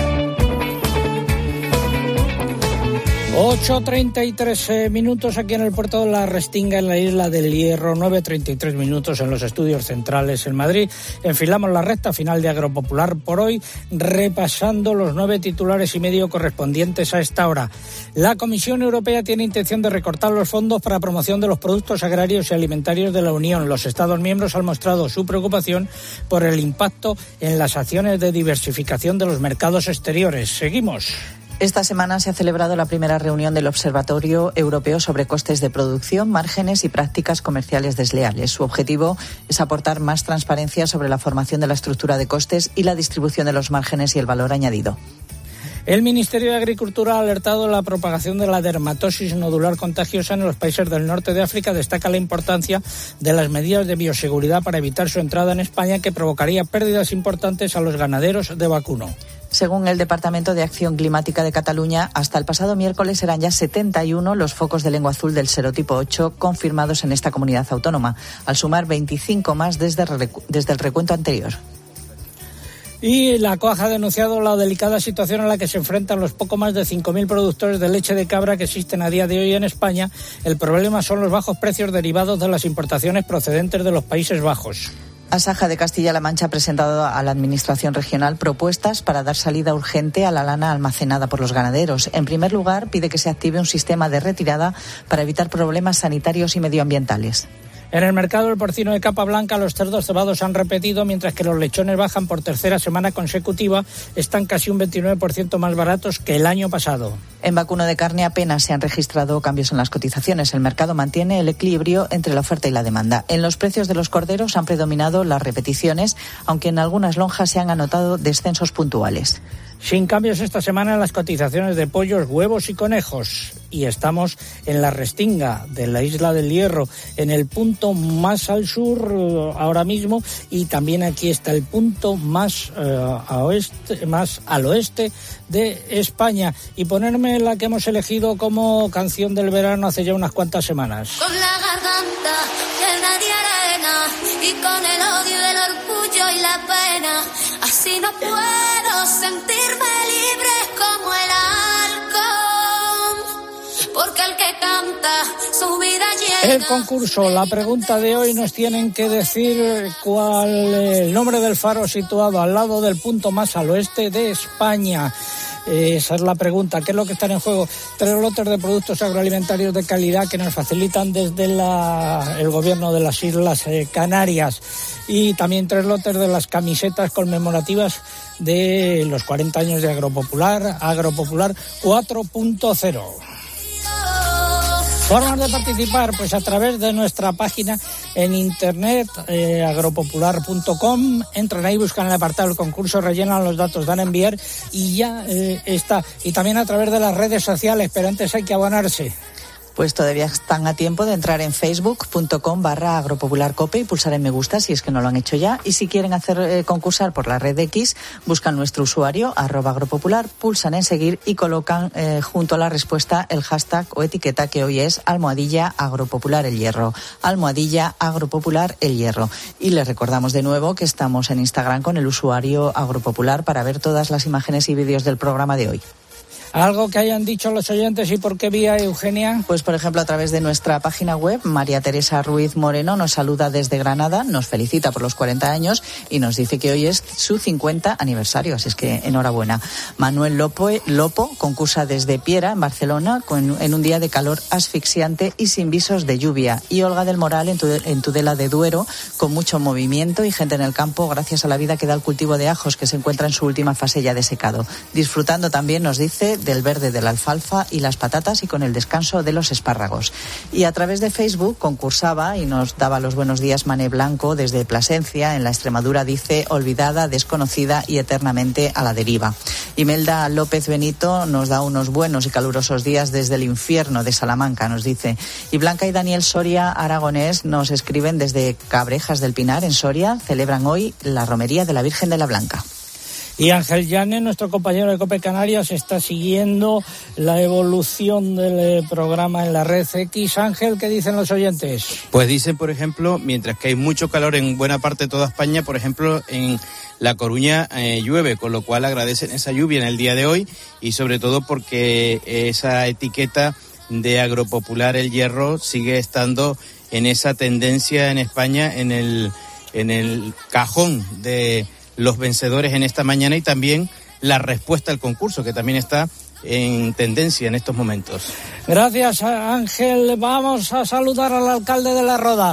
ocho treinta y tres eh, minutos aquí en el puerto de la Restinga, en la isla del Hierro. nueve treinta y tres minutos en los estudios centrales en Madrid. Enfilamos la recta final de Agropopular por hoy, repasando los nueve titulares y medio correspondientes a esta hora. La Comisión Europea tiene intención de recortar los fondos para promoción de los productos agrarios y alimentarios de la Unión. Los Estados miembros han mostrado su preocupación por el impacto en las acciones de diversificación de los mercados exteriores. Seguimos. Esta semana se ha celebrado la primera reunión del Observatorio Europeo sobre Costes de Producción, Márgenes y Prácticas Comerciales Desleales. Su objetivo es aportar más transparencia sobre la formación de la estructura de costes y la distribución de los márgenes y el valor añadido. El Ministerio de Agricultura ha alertado de la propagación de la dermatosis nodular contagiosa en los países del norte de África. Destaca la importancia de las medidas de bioseguridad para evitar su entrada en España, que provocaría pérdidas importantes a los ganaderos de vacuno. Según el Departamento de Acción Climática de Cataluña, hasta el pasado miércoles eran ya setenta y uno los focos de lengua azul del serotipo ocho confirmados en esta comunidad autónoma, al sumar veinticinco más desde, desde el recuento anterior. Y la COAG ha denunciado la delicada situación a la que se enfrentan los poco más de cinco mil productores de leche de cabra que existen a día de hoy en España. El problema son los bajos precios derivados de las importaciones procedentes de los Países Bajos. Asaja de Castilla-La Mancha ha presentado a la Administración regional propuestas para dar salida urgente a la lana almacenada por los ganaderos. En primer lugar, pide que se active un sistema de retirada para evitar problemas sanitarios y medioambientales. En el mercado del porcino de capa blanca, los cerdos cebados han repetido, mientras que los lechones bajan por tercera semana consecutiva, están casi un veintinueve por ciento más baratos que el año pasado. En vacuno de carne apenas se han registrado cambios en las cotizaciones. El mercado mantiene el equilibrio entre la oferta y la demanda. En los precios de los corderos han predominado las repeticiones, aunque en algunas lonjas se han anotado descensos puntuales. Sin cambios esta semana en las cotizaciones de pollos, huevos y conejos. Y estamos en la Restinga de la Isla del Hierro, en el punto más al sur ahora mismo, y también aquí está el punto más, uh, a oeste, más al oeste de España. Y ponerme la que hemos elegido como canción del verano hace ya unas cuantas semanas. Con la garganta llena de arena y con el odio del orgullo y la pena, así no puedo sentirme libre como el halcón, porque el que canta su vida llena. El concurso, la pregunta de hoy, nos tienen que decir cuál es el nombre del faro situado al lado del punto más al oeste de España. Esa es la pregunta. ¿Qué es lo que están en juego? Tres lotes de productos agroalimentarios de calidad que nos facilitan desde la, el gobierno de las Islas eh, Canarias. Y también tres lotes de las camisetas conmemorativas de los cuarenta años de Agropopular, Agropopular cuatro punto cero. Formas de participar, pues a través de nuestra página en internet, eh, agropopular punto com. Entran ahí, buscan el apartado del concurso, rellenan los datos, dan a enviar y ya eh, está. Y también a través de las redes sociales, pero antes hay que abonarse. Pues todavía están a tiempo de entrar en facebook.com barra agropopularcope y pulsar en me gusta si es que no lo han hecho ya. Y si quieren hacer eh, concursar por la red X, buscan nuestro usuario, arroba agropopular, pulsan en seguir y colocan eh, junto a la respuesta el hashtag o etiqueta que hoy es almohadilla agropopular el hierro. Almohadilla agropopular el hierro. Y les recordamos de nuevo que estamos en Instagram con el usuario agropopular para ver todas las imágenes y vídeos del programa de hoy. ¿Algo que hayan dicho los oyentes y por qué vía, Eugenia? Pues, por ejemplo, a través de nuestra página web, María Teresa Ruiz Moreno nos saluda desde Granada, nos felicita por los cuarenta años y nos dice que hoy es su cincuenta aniversario, así es que enhorabuena. Manuel Lopo, Lopo concursa desde Piera, en Barcelona, con, en un día de calor asfixiante y sin visos de lluvia. Y Olga del Moral, en, en Tudela de Duero, con mucho movimiento y gente en el campo, gracias a la vida que da el cultivo de ajos, que se encuentra en su última fase ya de secado. Disfrutando también, nos dice, del verde de la alfalfa y las patatas y con el descanso de los espárragos. Y a través de Facebook concursaba y nos daba los buenos días Mané Blanco desde Plasencia, en la Extremadura, dice, olvidada, desconocida y eternamente a la deriva. Imelda López Benito nos da unos buenos y calurosos días desde el infierno de Salamanca, nos dice. Y Blanca y Daniel Soria Aragonés nos escriben desde Cabrejas del Pinar, en Soria, celebran hoy la romería de la Virgen de la Blanca. Y Ángel Llanes, nuestro compañero de COPE Canarias, está siguiendo la evolución del programa en la red X. Ángel, ¿qué dicen los oyentes? Pues dicen, por ejemplo, mientras que hay mucho calor en buena parte de toda España, por ejemplo, en La Coruña eh, llueve, con lo cual agradecen esa lluvia en el día de hoy y sobre todo porque esa etiqueta de Agropopular el Hierro sigue estando en esa tendencia en España, en el, en el cajón de los vencedores en esta mañana, y también la respuesta al concurso, que también está en tendencia en estos momentos. Gracias, Ángel. Vamos a saludar al alcalde de La Roda.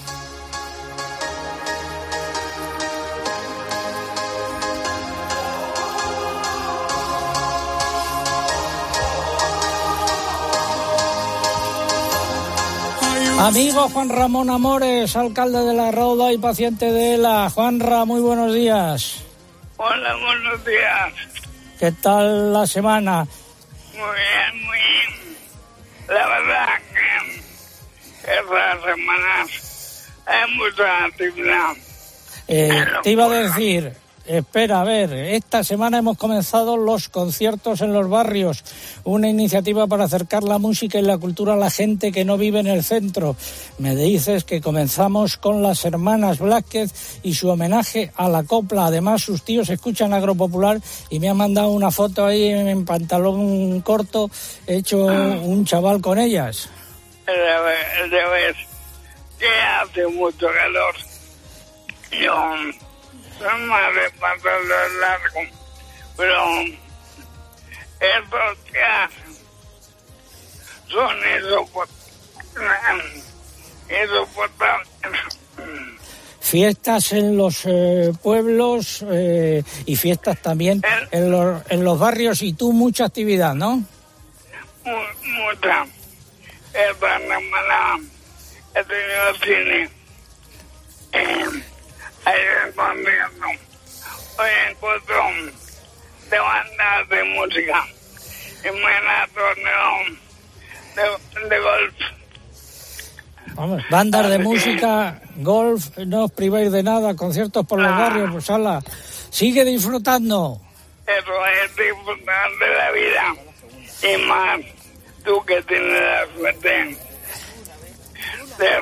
Amigo Juan Ramón Amores, alcalde de La Roda y paciente de ELA. Juanra, muy buenos días. Hola, buenos días. ¿Qué tal la semana? Muy bien, muy bien. La verdad que estas semanas hay mucha actividad. Eh, te iba a decir, espera, a ver, esta semana hemos comenzado los conciertos en los barrios, una iniciativa para acercar la música y la cultura a la gente que no vive en el centro. Me dices que comenzamos con las hermanas Blázquez y su homenaje a la copla. Además, sus tíos escuchan Agropopular y me han mandado una foto ahí en pantalón corto, hecho un chaval con ellas. Ya ves, que hace mucho calor. Yo son más de pantalón largo, pero estos que hacen son esos insoportable. Fiestas en los eh, pueblos eh, y fiestas también en los, en los barrios, y tú mucha actividad, ¿no? Mucha. Esta semana he tenido cine. Eh, ayer concierto. Hoy encuentro de bandas de música. Y mañana torneo de, de golf. Vamos, bandas de música, golf, no os privéis de nada, conciertos por los barrios, pues ala, sigue disfrutando. Eso es disfrutar de la vida. Y más, tú que tienes la suerte de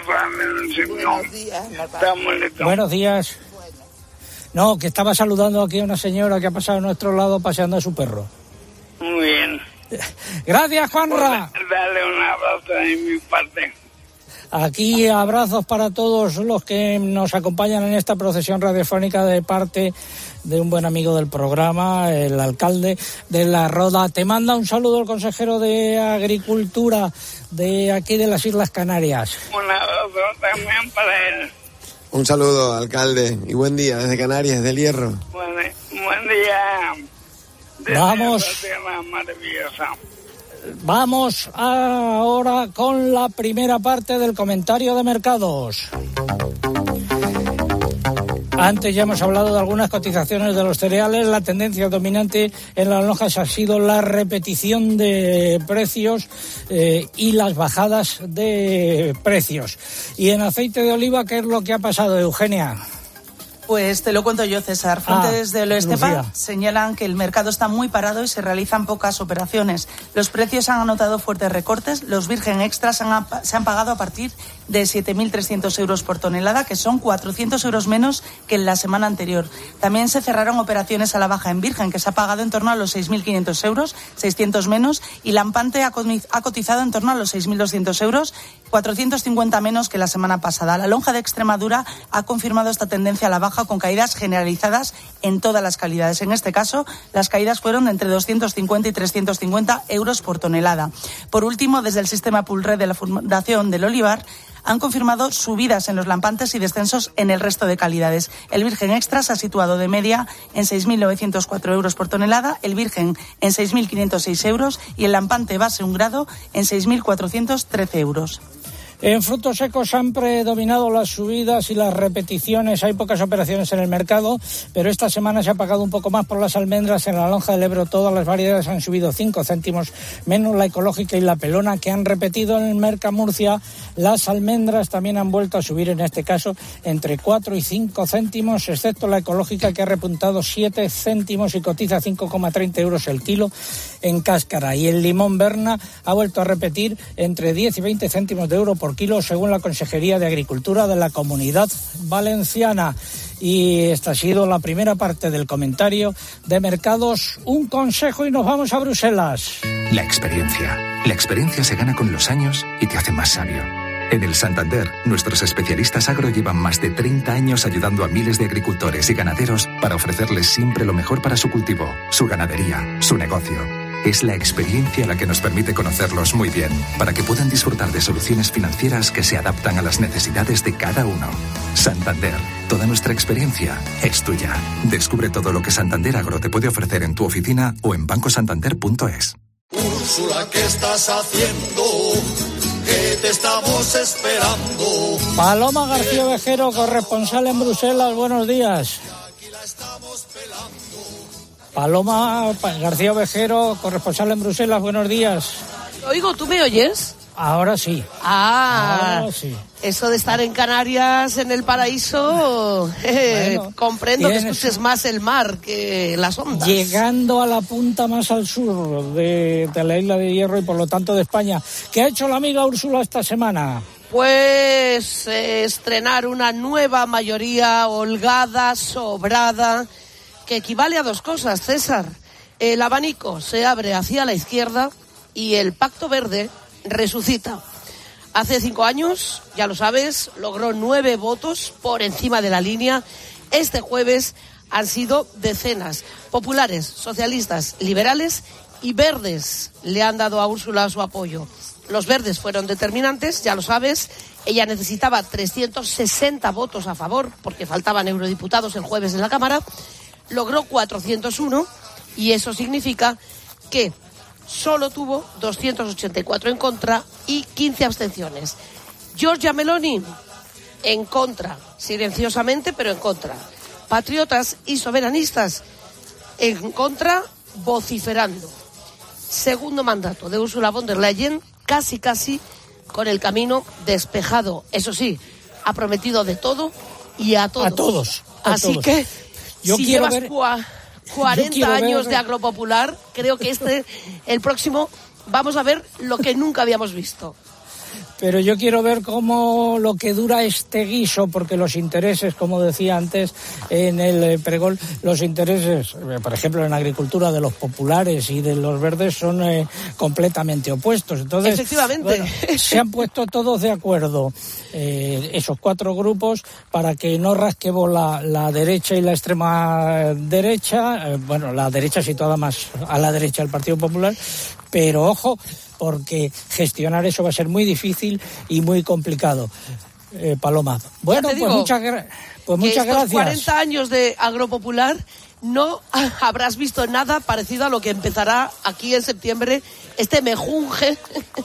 Radio. Buenos días. No, que estaba saludando aquí a una señora que ha pasado a nuestro lado paseando a su perro. Muy bien. Gracias, Juanra. Pues, dale un abrazo de mi parte. Aquí abrazos para todos los que nos acompañan en esta procesión radiofónica de parte de un buen amigo del programa, el alcalde de La Roda. Te manda un saludo el consejero de Agricultura de aquí de las Islas Canarias. Un abrazo también para él. Un saludo, alcalde, y buen día desde Canarias, del Hierro. Buen, buen día. Desde Vamos. esta tierra maravillosa. Vamos ahora con la primera parte del comentario de mercados. Antes ya hemos hablado de algunas cotizaciones de los cereales. La tendencia dominante en las lonjas ha sido la repetición de precios eh, y las bajadas de precios. Y en aceite de oliva, ¿qué es lo que ha pasado, Eugenia? Pues te lo cuento yo, César. Fuentes Ah, de Loestepa Lucía. señalan que el mercado está muy parado y se realizan pocas operaciones. Los precios han anotado fuertes recortes. Los virgen extras han, se han pagado a partir de siete mil trescientos euros por tonelada, que son cuatrocientos euros menos que en la semana anterior. También se cerraron operaciones a la baja en virgen, que se ha pagado en torno a los seis mil quinientos euros, seiscientos menos, y Lampante ha cotizado en torno a los seis mil doscientos euros, cuatrocientos cincuenta menos que la semana pasada. La lonja de Extremadura ha confirmado esta tendencia a la baja, con caídas generalizadas en todas las calidades. En este caso, las caídas fueron de entre doscientos cincuenta y trescientos cincuenta euros por tonelada. Por último, desde el sistema Pulred de la Fundación del Olivar, han confirmado subidas en los lampantes y descensos en el resto de calidades. El virgen extra se ha situado de media en seis mil novecientos cuatro euros por tonelada, el virgen en seis mil quinientos seis euros y el lampante base un grado en seis mil cuatrocientos trece euros. En frutos secos han predominado las subidas y las repeticiones. Hay pocas operaciones en el mercado, pero esta semana se ha pagado un poco más por las almendras. En la lonja del Ebro todas las variedades han subido cinco céntimos, menos la ecológica y la pelona, que han repetido en el Mercamurcia. Las almendras también han vuelto a subir, en este caso entre cuatro y cinco céntimos, excepto la ecológica, que ha repuntado siete céntimos y cotiza cinco coma treinta euros el kilo en cáscara. Y el limón Berna ha vuelto a repetir entre diez y veinte céntimos de euro por kilo, según la Consejería de Agricultura de la Comunidad Valenciana. Y esta ha sido la primera parte del comentario de mercados. Un consejo y nos vamos a Bruselas. La experiencia. La experiencia se gana con los años y te hace más sabio. En el Santander, nuestros especialistas agro llevan más de treinta años ayudando a miles de agricultores y ganaderos para ofrecerles siempre lo mejor para su cultivo, su ganadería, su negocio. Es la experiencia la que nos permite conocerlos muy bien, para que puedan disfrutar de soluciones financieras que se adaptan a las necesidades de cada uno. Santander, toda nuestra experiencia es tuya. Descubre todo lo que Santander Agro te puede ofrecer en tu oficina o en banco santander punto es. Úrsula, ¿qué estás haciendo? Que te estamos esperando. Paloma García Ovejero, corresponsal en Bruselas, buenos días. Paloma García Ovejero, corresponsal en Bruselas, buenos días. Oigo, ¿tú me oyes? Ahora sí. Ah, Ahora sí. Eso de estar en Canarias, en el paraíso, eh, Bueno, comprendo tienes- que escuches más el mar que las ondas. Llegando a la punta más al sur de, de la isla de Hierro y por lo tanto de España. ¿Qué ha hecho la amiga Úrsula esta semana? Pues eh, estrenar una nueva mayoría holgada, sobrada, que equivale a dos cosas, César. El abanico se abre hacia la izquierda y el Pacto Verde resucita. Hace cinco años, ya lo sabes, logró nueve votos por encima de la línea. Este jueves han sido decenas. Populares, socialistas, liberales y verdes le han dado a Úrsula su apoyo. Los verdes fueron determinantes, ya lo sabes, Ella necesitaba trescientos sesenta votos a favor, porque faltaban eurodiputados el jueves en la Cámara, logró cuatrocientos uno, y eso significa que solo tuvo doscientos ochenta y cuatro en contra y quince abstenciones. Giorgia Meloni, en contra, silenciosamente, pero en contra. Patriotas y soberanistas, en contra, vociferando. Segundo mandato de Ursula von der Leyen, casi casi con el camino despejado. Eso sí, ha prometido de todo y a todos. A todos. A Así todos. que, yo si quiero llevas ver, cua, cuarenta años ver... de agropopular, creo que este, el próximo, vamos a ver lo que nunca habíamos visto. Pero yo quiero ver cómo lo que dura este guiso, porque los intereses, como decía antes en el pregón, los intereses, por ejemplo, en la agricultura de los populares y de los verdes son eh, completamente opuestos. Entonces, efectivamente, bueno, se han puesto todos de acuerdo, eh, esos cuatro grupos, para que no rasque bola la derecha y la extrema derecha, eh, bueno, la derecha situada más a la derecha del Partido Popular, pero ojo, porque gestionar eso va a ser muy difícil y muy complicado. Eh, Paloma. Bueno, pues muchas, gra- pues muchas estos gracias. cuarenta años de agropopular no habrás visto nada parecido a lo que empezará aquí en septiembre, este mejunje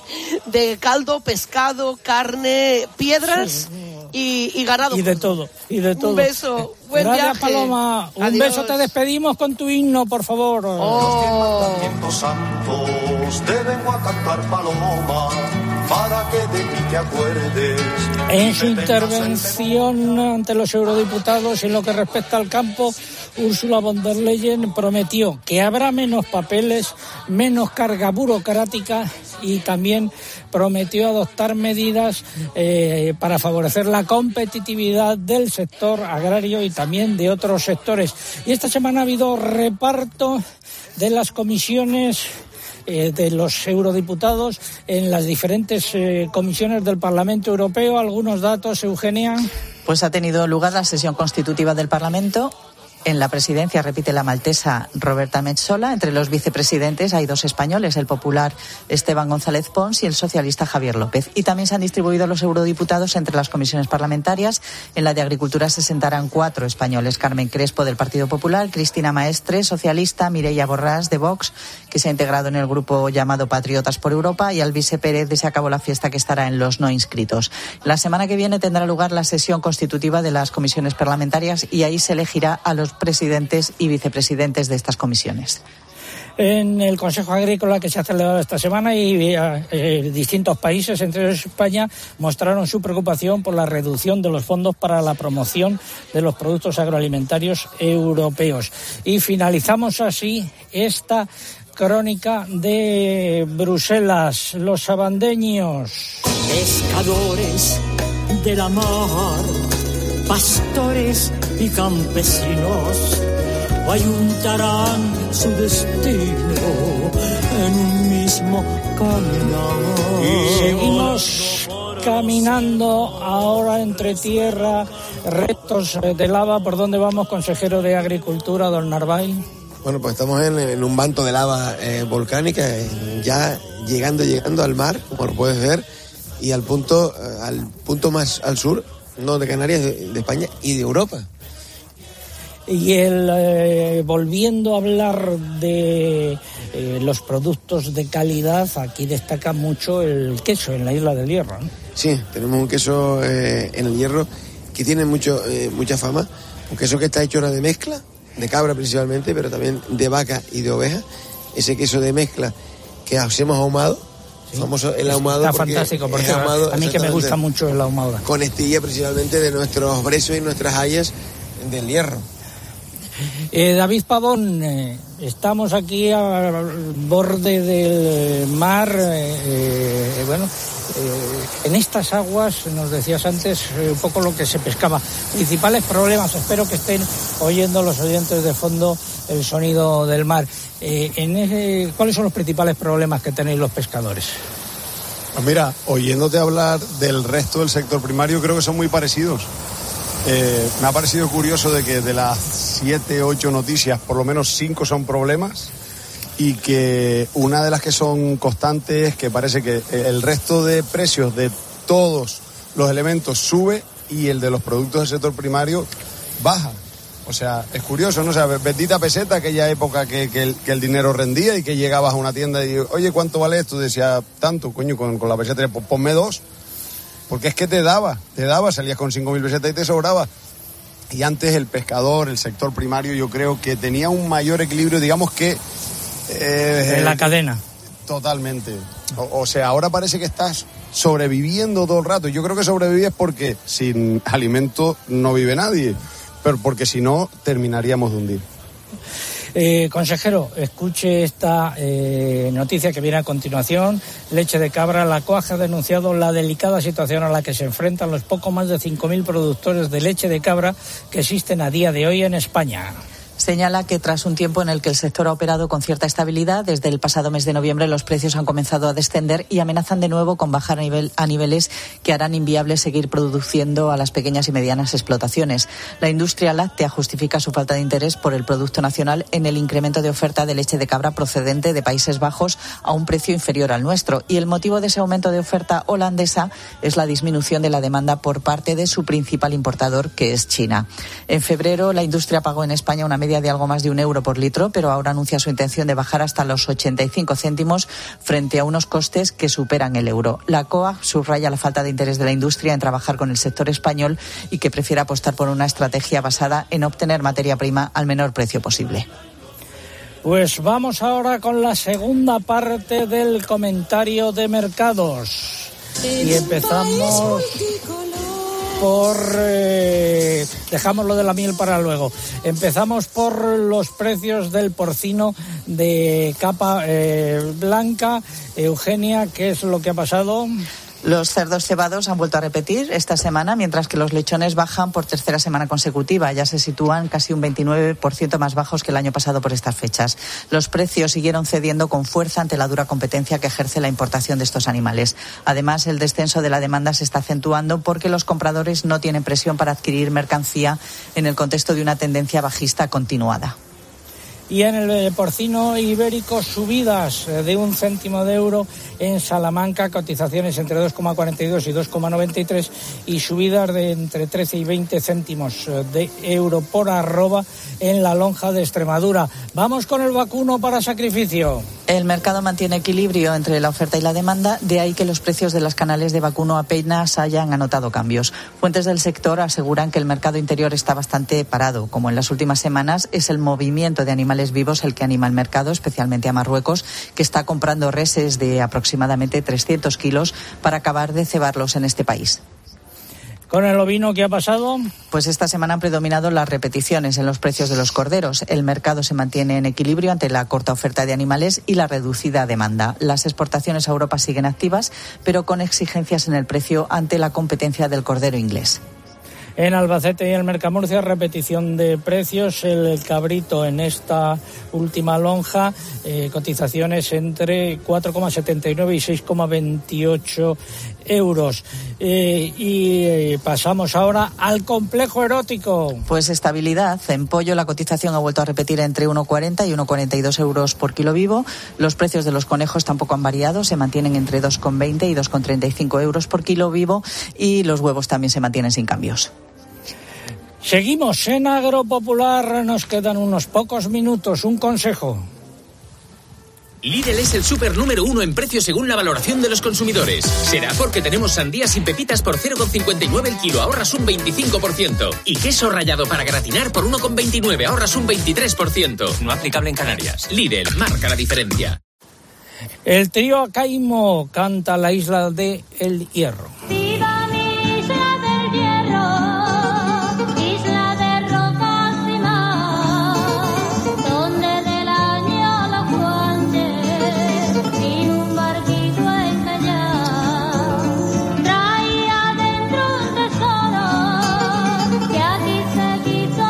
de caldo, pescado, carne, piedras y, y ganado. Y de todo, y de todo. Un beso, buen Gracias, viaje. Paloma. Un Adiós. beso, te despedimos con tu himno, por favor. Oh. Tiempos santos te vengo a cantar, paloma, para que de mí te acuerdes. En su intervención ante los eurodiputados en lo que respecta al campo, Ursula von der Leyen prometió que habrá menos papeles, menos carga burocrática, y también prometió adoptar medidas eh, para favorecer la competitividad del sector agrario y también de otros sectores. Y esta semana ha habido reparto de las comisiones eh, de los eurodiputados en las diferentes eh, comisiones del Parlamento Europeo. Algunos datos, Eugenia. Pues ha tenido lugar la sesión constitutiva del Parlamento. En la presidencia repite la maltesa Roberta Metsola. Entre los vicepresidentes hay dos españoles, el popular Esteban González Pons y el socialista Javier López. Y también se han distribuido los eurodiputados entre las comisiones parlamentarias. En la de Agricultura se sentarán cuatro españoles: Carmen Crespo, del Partido Popular; Cristina Maestre, socialista; Mireia Borràs, de Vox, que se ha integrado en el grupo llamado Patriotas por Europa; y Alvise Pérez, de Se acabó la fiesta, que estará en los no inscritos. La semana que viene tendrá lugar la sesión constitutiva de las comisiones parlamentarias, y ahí se elegirá a los presidentes y vicepresidentes de estas comisiones. En el Consejo Agrícola que se ha celebrado esta semana, y eh, distintos países, entre ellos España, mostraron su preocupación por la reducción de los fondos para la promoción de los productos agroalimentarios europeos. Y finalizamos así esta crónica de Bruselas. Los sabandeños. Pescadores de la mar, pastores y campesinos ayuntarán su destino en un mismo caminar. Y seguimos caminando ahora entre tierra, restos de lava. ¿Por dónde vamos, consejero de Agricultura, don Narváez? Bueno, pues estamos en, en un manto de lava eh, volcánica, eh, ya llegando, llegando al mar, como lo puedes ver, y al punto, eh, al punto más al sur, no de Canarias, de, de España y de Europa. Y el, eh, volviendo a hablar de eh, los productos de calidad, aquí destaca mucho el queso en la Isla del Hierro, ¿no? Sí, tenemos un queso eh, en el Hierro que tiene mucho, eh, mucha fama, un queso que está hecho ahora de mezcla, de cabra principalmente, pero también de vaca y de oveja. Ese queso de mezcla que hacemos ahumado, sí, famoso el ahumado. Está fantástico, porque ahumado, a mí que me gusta mucho el ahumado. Con estilla principalmente de nuestros brezos y nuestras hayas del Hierro. Eh, David Pavón, eh, estamos aquí al borde del mar, eh, eh, bueno, eh, en estas aguas, nos decías antes, eh, un poco lo que se pescaba. Principales problemas, espero que estén oyendo los oyentes de fondo el sonido del mar. Eh, en ese, ¿cuáles son los principales problemas que tenéis los pescadores? Pues mira, oyéndote hablar del resto del sector primario, creo que son muy parecidos. Eh, me ha parecido curioso de que de las siete, ocho noticias, por lo menos cinco son problemas, y que una de las que son constantes es que parece que el resto de precios de todos los elementos sube y el de los productos del sector primario baja. O sea, es curioso, ¿no? O sea, bendita peseta, aquella época que, que, el, que el dinero rendía y que llegabas a una tienda y, oye, ¿cuánto vale esto? Decía, tanto, coño, con, con la peseta, pues ponme dos. Porque es que te daba, te daba, salías con cinco mil pesetas y te sobraba. Y antes el pescador, el sector primario, yo creo que tenía un mayor equilibrio, digamos que... Eh, en la cadena. Totalmente. O, o sea, ahora parece que estás sobreviviendo todo el rato. Yo creo que sobrevives porque sin alimento no vive nadie. Pero porque si no, terminaríamos de hundir. Eh, consejero, escuche esta eh, noticia que viene a continuación. Leche de cabra. La COAG ha denunciado la delicada situación a la que se enfrentan los poco más de cinco mil productores de leche de cabra que existen a día de hoy en España. Señala que tras un tiempo en el que el sector ha operado con cierta estabilidad, desde el pasado mes de noviembre los precios han comenzado a descender y amenazan de nuevo con bajar a, nivel, a niveles que harán inviable seguir produciendo a las pequeñas y medianas explotaciones. La industria láctea justifica su falta de interés por el producto nacional en el incremento de oferta de leche de cabra procedente de Países Bajos a un precio inferior al nuestro. Y el motivo de ese aumento de oferta holandesa es la disminución de la demanda por parte de su principal importador, que es China. En febrero, la industria pagó en España una media de algo más de un euro por litro, pero ahora anuncia su intención de bajar hasta los ochenta y cinco céntimos frente a unos costes que superan el euro. La COAG subraya la falta de interés de la industria en trabajar con el sector español y que prefiere apostar por una estrategia basada en obtener materia prima al menor precio posible. Pues vamos ahora con la segunda parte del comentario de mercados. Y empezamos por... Eh, dejamos lo de la miel para luego. Empezamos por los precios del porcino de capa eh, blanca. Eugenia, ¿qué es lo que ha pasado? Los cerdos cebados han vuelto a repetir esta semana, mientras que los lechones bajan por tercera semana consecutiva. Ya se sitúan casi un veintinueve por ciento más bajos que el año pasado por estas fechas. Los precios siguieron cediendo con fuerza ante la dura competencia que ejerce la importación de estos animales. Además, el descenso de la demanda se está acentuando porque los compradores no tienen presión para adquirir mercancía en el contexto de una tendencia bajista continuada. Y en el porcino ibérico, subidas de un céntimo de euro en Salamanca, cotizaciones entre dos coma cuarenta y dos y dos coma noventa y tres y subidas de entre trece y veinte céntimos de euro por arroba en la lonja de Extremadura. Vamos con el vacuno para sacrificio. El mercado mantiene equilibrio entre la oferta y la demanda, de ahí que los precios de las canales de vacuno apenas hayan anotado cambios. Fuentes del sector aseguran que el mercado interior está bastante parado. Como en las últimas semanas, es el movimiento de animales vivos el que anima el mercado, especialmente a Marruecos, que está comprando reses de aproximadamente trescientos kilos para acabar de cebarlos en este país. ¿Con el ovino qué ha pasado? Pues esta semana han predominado las repeticiones en los precios de los corderos. El mercado se mantiene en equilibrio ante la corta oferta de animales y la reducida demanda. Las exportaciones a Europa siguen activas, pero con exigencias en el precio ante la competencia del cordero inglés. En Albacete y en Mercamurcia, repetición de precios. El cabrito en esta última lonja, eh, cotizaciones entre cuatro coma setenta y nueve y seis coma veintiocho euros. Eh, y eh, pasamos ahora al complejo erótico. Pues estabilidad. En pollo la cotización ha vuelto a repetir entre uno coma cuarenta y uno coma cuarenta y dos euros por kilo vivo. Los precios de los conejos tampoco han variado, se mantienen entre dos coma veinte y dos coma treinta y cinco euros por kilo vivo, y los huevos también se mantienen sin cambios. Seguimos en Agropopular, nos quedan unos pocos minutos. Un consejo. Lidl es el súper número uno en precio según la valoración de los consumidores. Será porque tenemos sandías y pepitas por cero coma cincuenta y nueve el kilo, ahorras un veinticinco por ciento. Y queso rallado para gratinar por uno coma veintinueve, ahorras un veintitrés por ciento. No aplicable en Canarias. Lidl, marca la diferencia. El trío Acaimo canta La Isla de El Hierro. Viva mi isla del hierro, isla de rocas y mar, donde del año los guantes y un barquito estrellado traía dentro un tesoro que aquí se quiso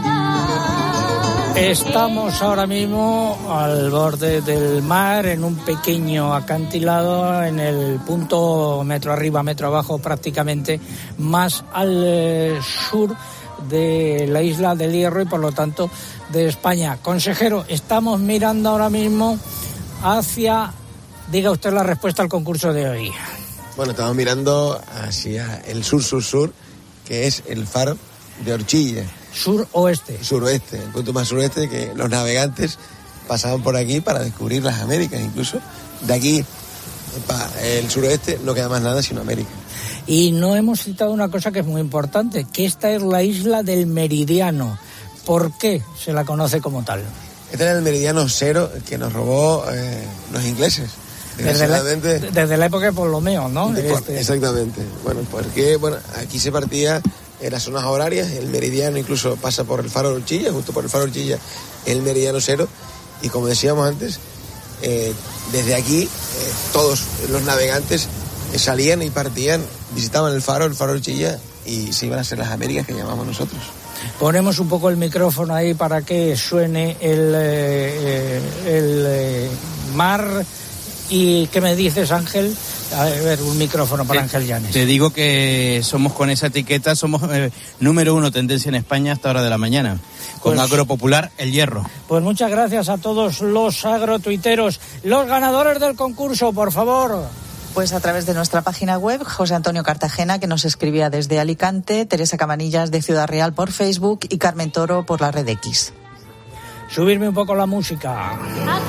quedar. Estamos ahora mismo al borde del mar, en un pequeño acantilado, en el punto metro arriba, metro abajo, prácticamente más al eh, sur de la isla del Hierro y por lo tanto de España. Consejero, estamos mirando ahora mismo hacia, diga usted la respuesta al concurso de hoy. Bueno, estamos mirando hacia el sur-sur-sur, que es el faro de Orchilla. Sur-oeste. Suroeste, el punto más suroeste, que los navegantes pasaban por aquí para descubrir las Américas. Incluso de aquí, para el suroeste, no queda más nada sino América. Y no hemos citado una cosa que es muy importante, que esta es la isla del Meridiano. ¿Por qué se la conoce como tal? Este era el Meridiano Cero que nos robó eh, los ingleses. Desde la, desde la época de Ptolomeo, ¿no? De, este... Exactamente. Bueno, porque bueno, aquí se partía en las zonas horarias, el meridiano incluso pasa por el faro de Orchilla, justo por el faro de Orchilla, el Meridiano Cero, y como decíamos antes, eh, desde aquí eh, todos los navegantes salían y partían, visitaban el faro, el faro de Orchilla, y se iban a hacer las Américas que llamamos nosotros. Ponemos un poco el micrófono ahí para que suene el, eh, el eh, mar. ¿Y qué me dices, Ángel? A ver, un micrófono para te, Ángel Llanes. Te digo que somos con esa etiqueta, somos eh, número uno tendencia en España hasta hora de la mañana. Con pues, Agropopular, El Hierro. Pues muchas gracias a todos los agrotuiteros. Los ganadores del concurso, por favor. Pues a través de nuestra página web, José Antonio Cartagena, que nos escribía desde Alicante, Teresa Cabanillas de Ciudad Real por Facebook y Carmen Toro por la red X. Subirme un poco la música.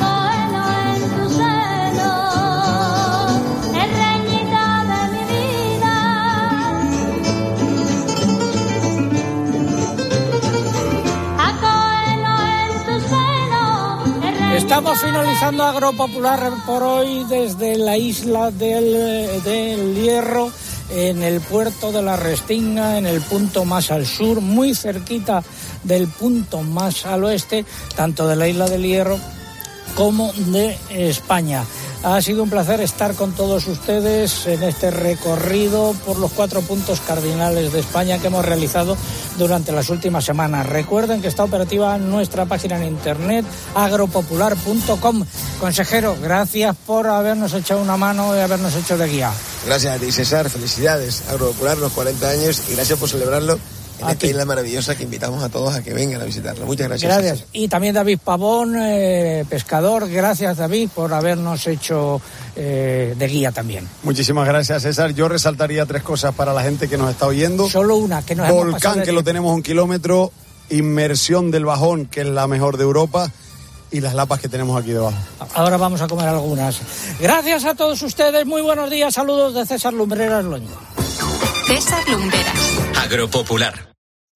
Estamos finalizando Agropopular por hoy desde la isla del, del Hierro, en el puerto de la Restinga, en el punto más al sur, muy cerquita del punto más al oeste, tanto de la isla del Hierro como de España. Ha sido un placer estar con todos ustedes en este recorrido por los cuatro puntos cardinales de España que hemos realizado durante las últimas semanas. Recuerden que está operativa nuestra página en internet, agropopular punto com. Consejero, gracias por habernos echado una mano y habernos hecho de guía. Gracias a ti, César. Felicidades. Agropopular, los cuarenta años, y gracias por celebrarlo en esta isla maravillosa que invitamos a todos a que vengan a visitarlo. Muchas gracias. Gracias. César. Y también David Pavón, eh, pescador. Gracias, David, por habernos hecho eh, de guía también. Muchísimas gracias, César. Yo resaltaría tres cosas para la gente que nos está oyendo. Solo una, que nos hemos pasado de Volcán, que tiempo. lo tenemos un kilómetro. Inmersión del Bajón, que es la mejor de Europa. Y las lapas que tenemos aquí debajo. Ahora vamos a comer algunas. Gracias a todos ustedes. Muy buenos días. Saludos de César Lumbreras Loño. César Lumbreras. Agropopular.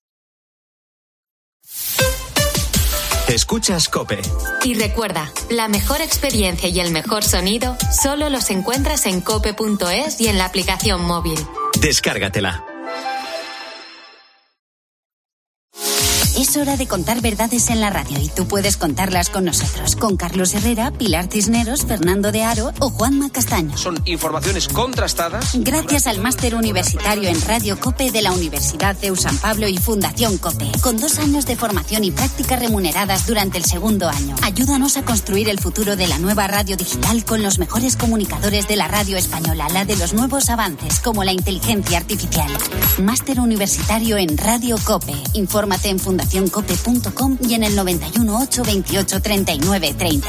Escuchas COPE. Y recuerda, la mejor experiencia y el mejor sonido solo los encuentras en cope punto es y en la aplicación móvil. Descárgatela. Es hora de contar verdades en la radio y tú puedes contarlas con nosotros, con Carlos Herrera, Pilar Cisneros, Fernando de Aro o Juanma Castaño. Son informaciones contrastadas. Gracias al máster universitario en Radio COPE de la Universidad de San Pablo y Fundación COPE, con dos años de formación y prácticas remuneradas durante el segundo año. Ayúdanos a construir el futuro de la nueva radio digital con los mejores comunicadores de la radio española, la de los nuevos avances como la inteligencia artificial. Máster universitario en Radio COPE. Infórmate en fundación cope punto com y en el noventa y uno, ocho veintiocho, treinta y nueve, treinta.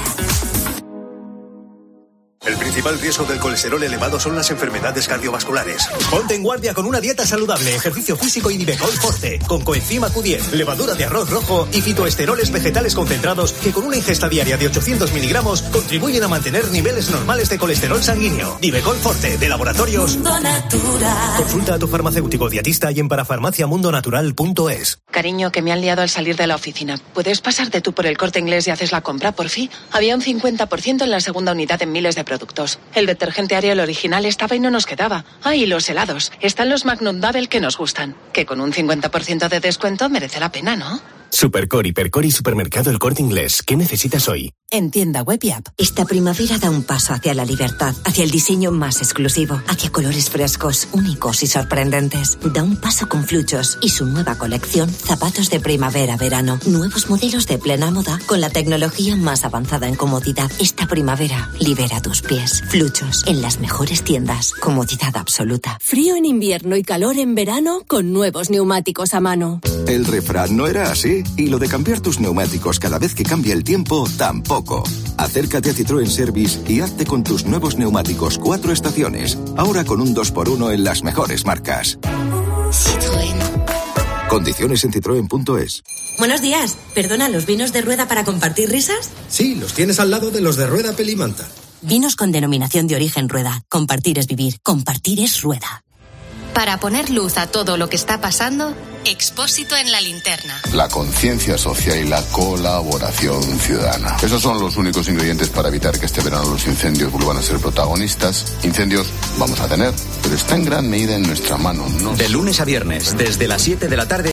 El principal riesgo del colesterol elevado son las enfermedades cardiovasculares. Ponte en guardia con una dieta saludable, ejercicio físico y Nivecol Forte, con coenzima Q diez, levadura de arroz rojo y fitoesteroles vegetales concentrados que con una ingesta diaria de ochocientos miligramos contribuyen a mantener niveles normales de colesterol sanguíneo. Nivecol Forte, de Laboratorios Mundo Natural. Consulta a tu farmacéutico dietista y en parafarmaciamundonatural punto es. Cariño, que me han liado al salir de la oficina. ¿Puedes pasarte tú por el Corte Inglés y haces la compra, por fin? Había un cincuenta por ciento en la segunda unidad en miles de productos. El detergente Ariel original estaba y no nos quedaba. Ah, y los helados. Están los Magnum Double que nos gustan. Que con un cincuenta por ciento de descuento merece la pena, ¿no? Supercor, Hipercor y Supermercado El Corte Inglés. ¿Qué necesitas hoy? En tienda web y app. Esta primavera da un paso hacia la libertad, hacia el diseño más exclusivo, hacia colores frescos, únicos y sorprendentes. Da un paso con Fluchos y su nueva colección Zapatos de Primavera-Verano. Nuevos modelos de plena moda con la tecnología más avanzada en comodidad. Esta primavera libera tus pies. Fluchos, en las mejores tiendas. Comodidad absoluta. Frío en invierno y calor en verano con nuevos neumáticos a mano. El refrán no era así, y lo de cambiar tus neumáticos cada vez que cambia el tiempo tampoco. poco. Acércate a Citroën Service y hazte con tus nuevos neumáticos cuatro estaciones, ahora con un dos por uno en las mejores marcas. Citroën. Condiciones en citroen punto es. Buenos días. ¿Perdona, los vinos de Rueda para compartir risas? Sí, los tienes al lado de los de Rueda Pelimanta. Vinos con denominación de origen Rueda. Compartir es vivir. Compartir es Rueda. Para poner luz a todo lo que está pasando, Expósito en la linterna. La conciencia social y la colaboración ciudadana. Esos son los únicos ingredientes para evitar que este verano los incendios vuelvan a ser protagonistas. Incendios vamos a tener, pero está en gran medida en nuestra mano. No de lunes a viernes, desde las siete de la tarde.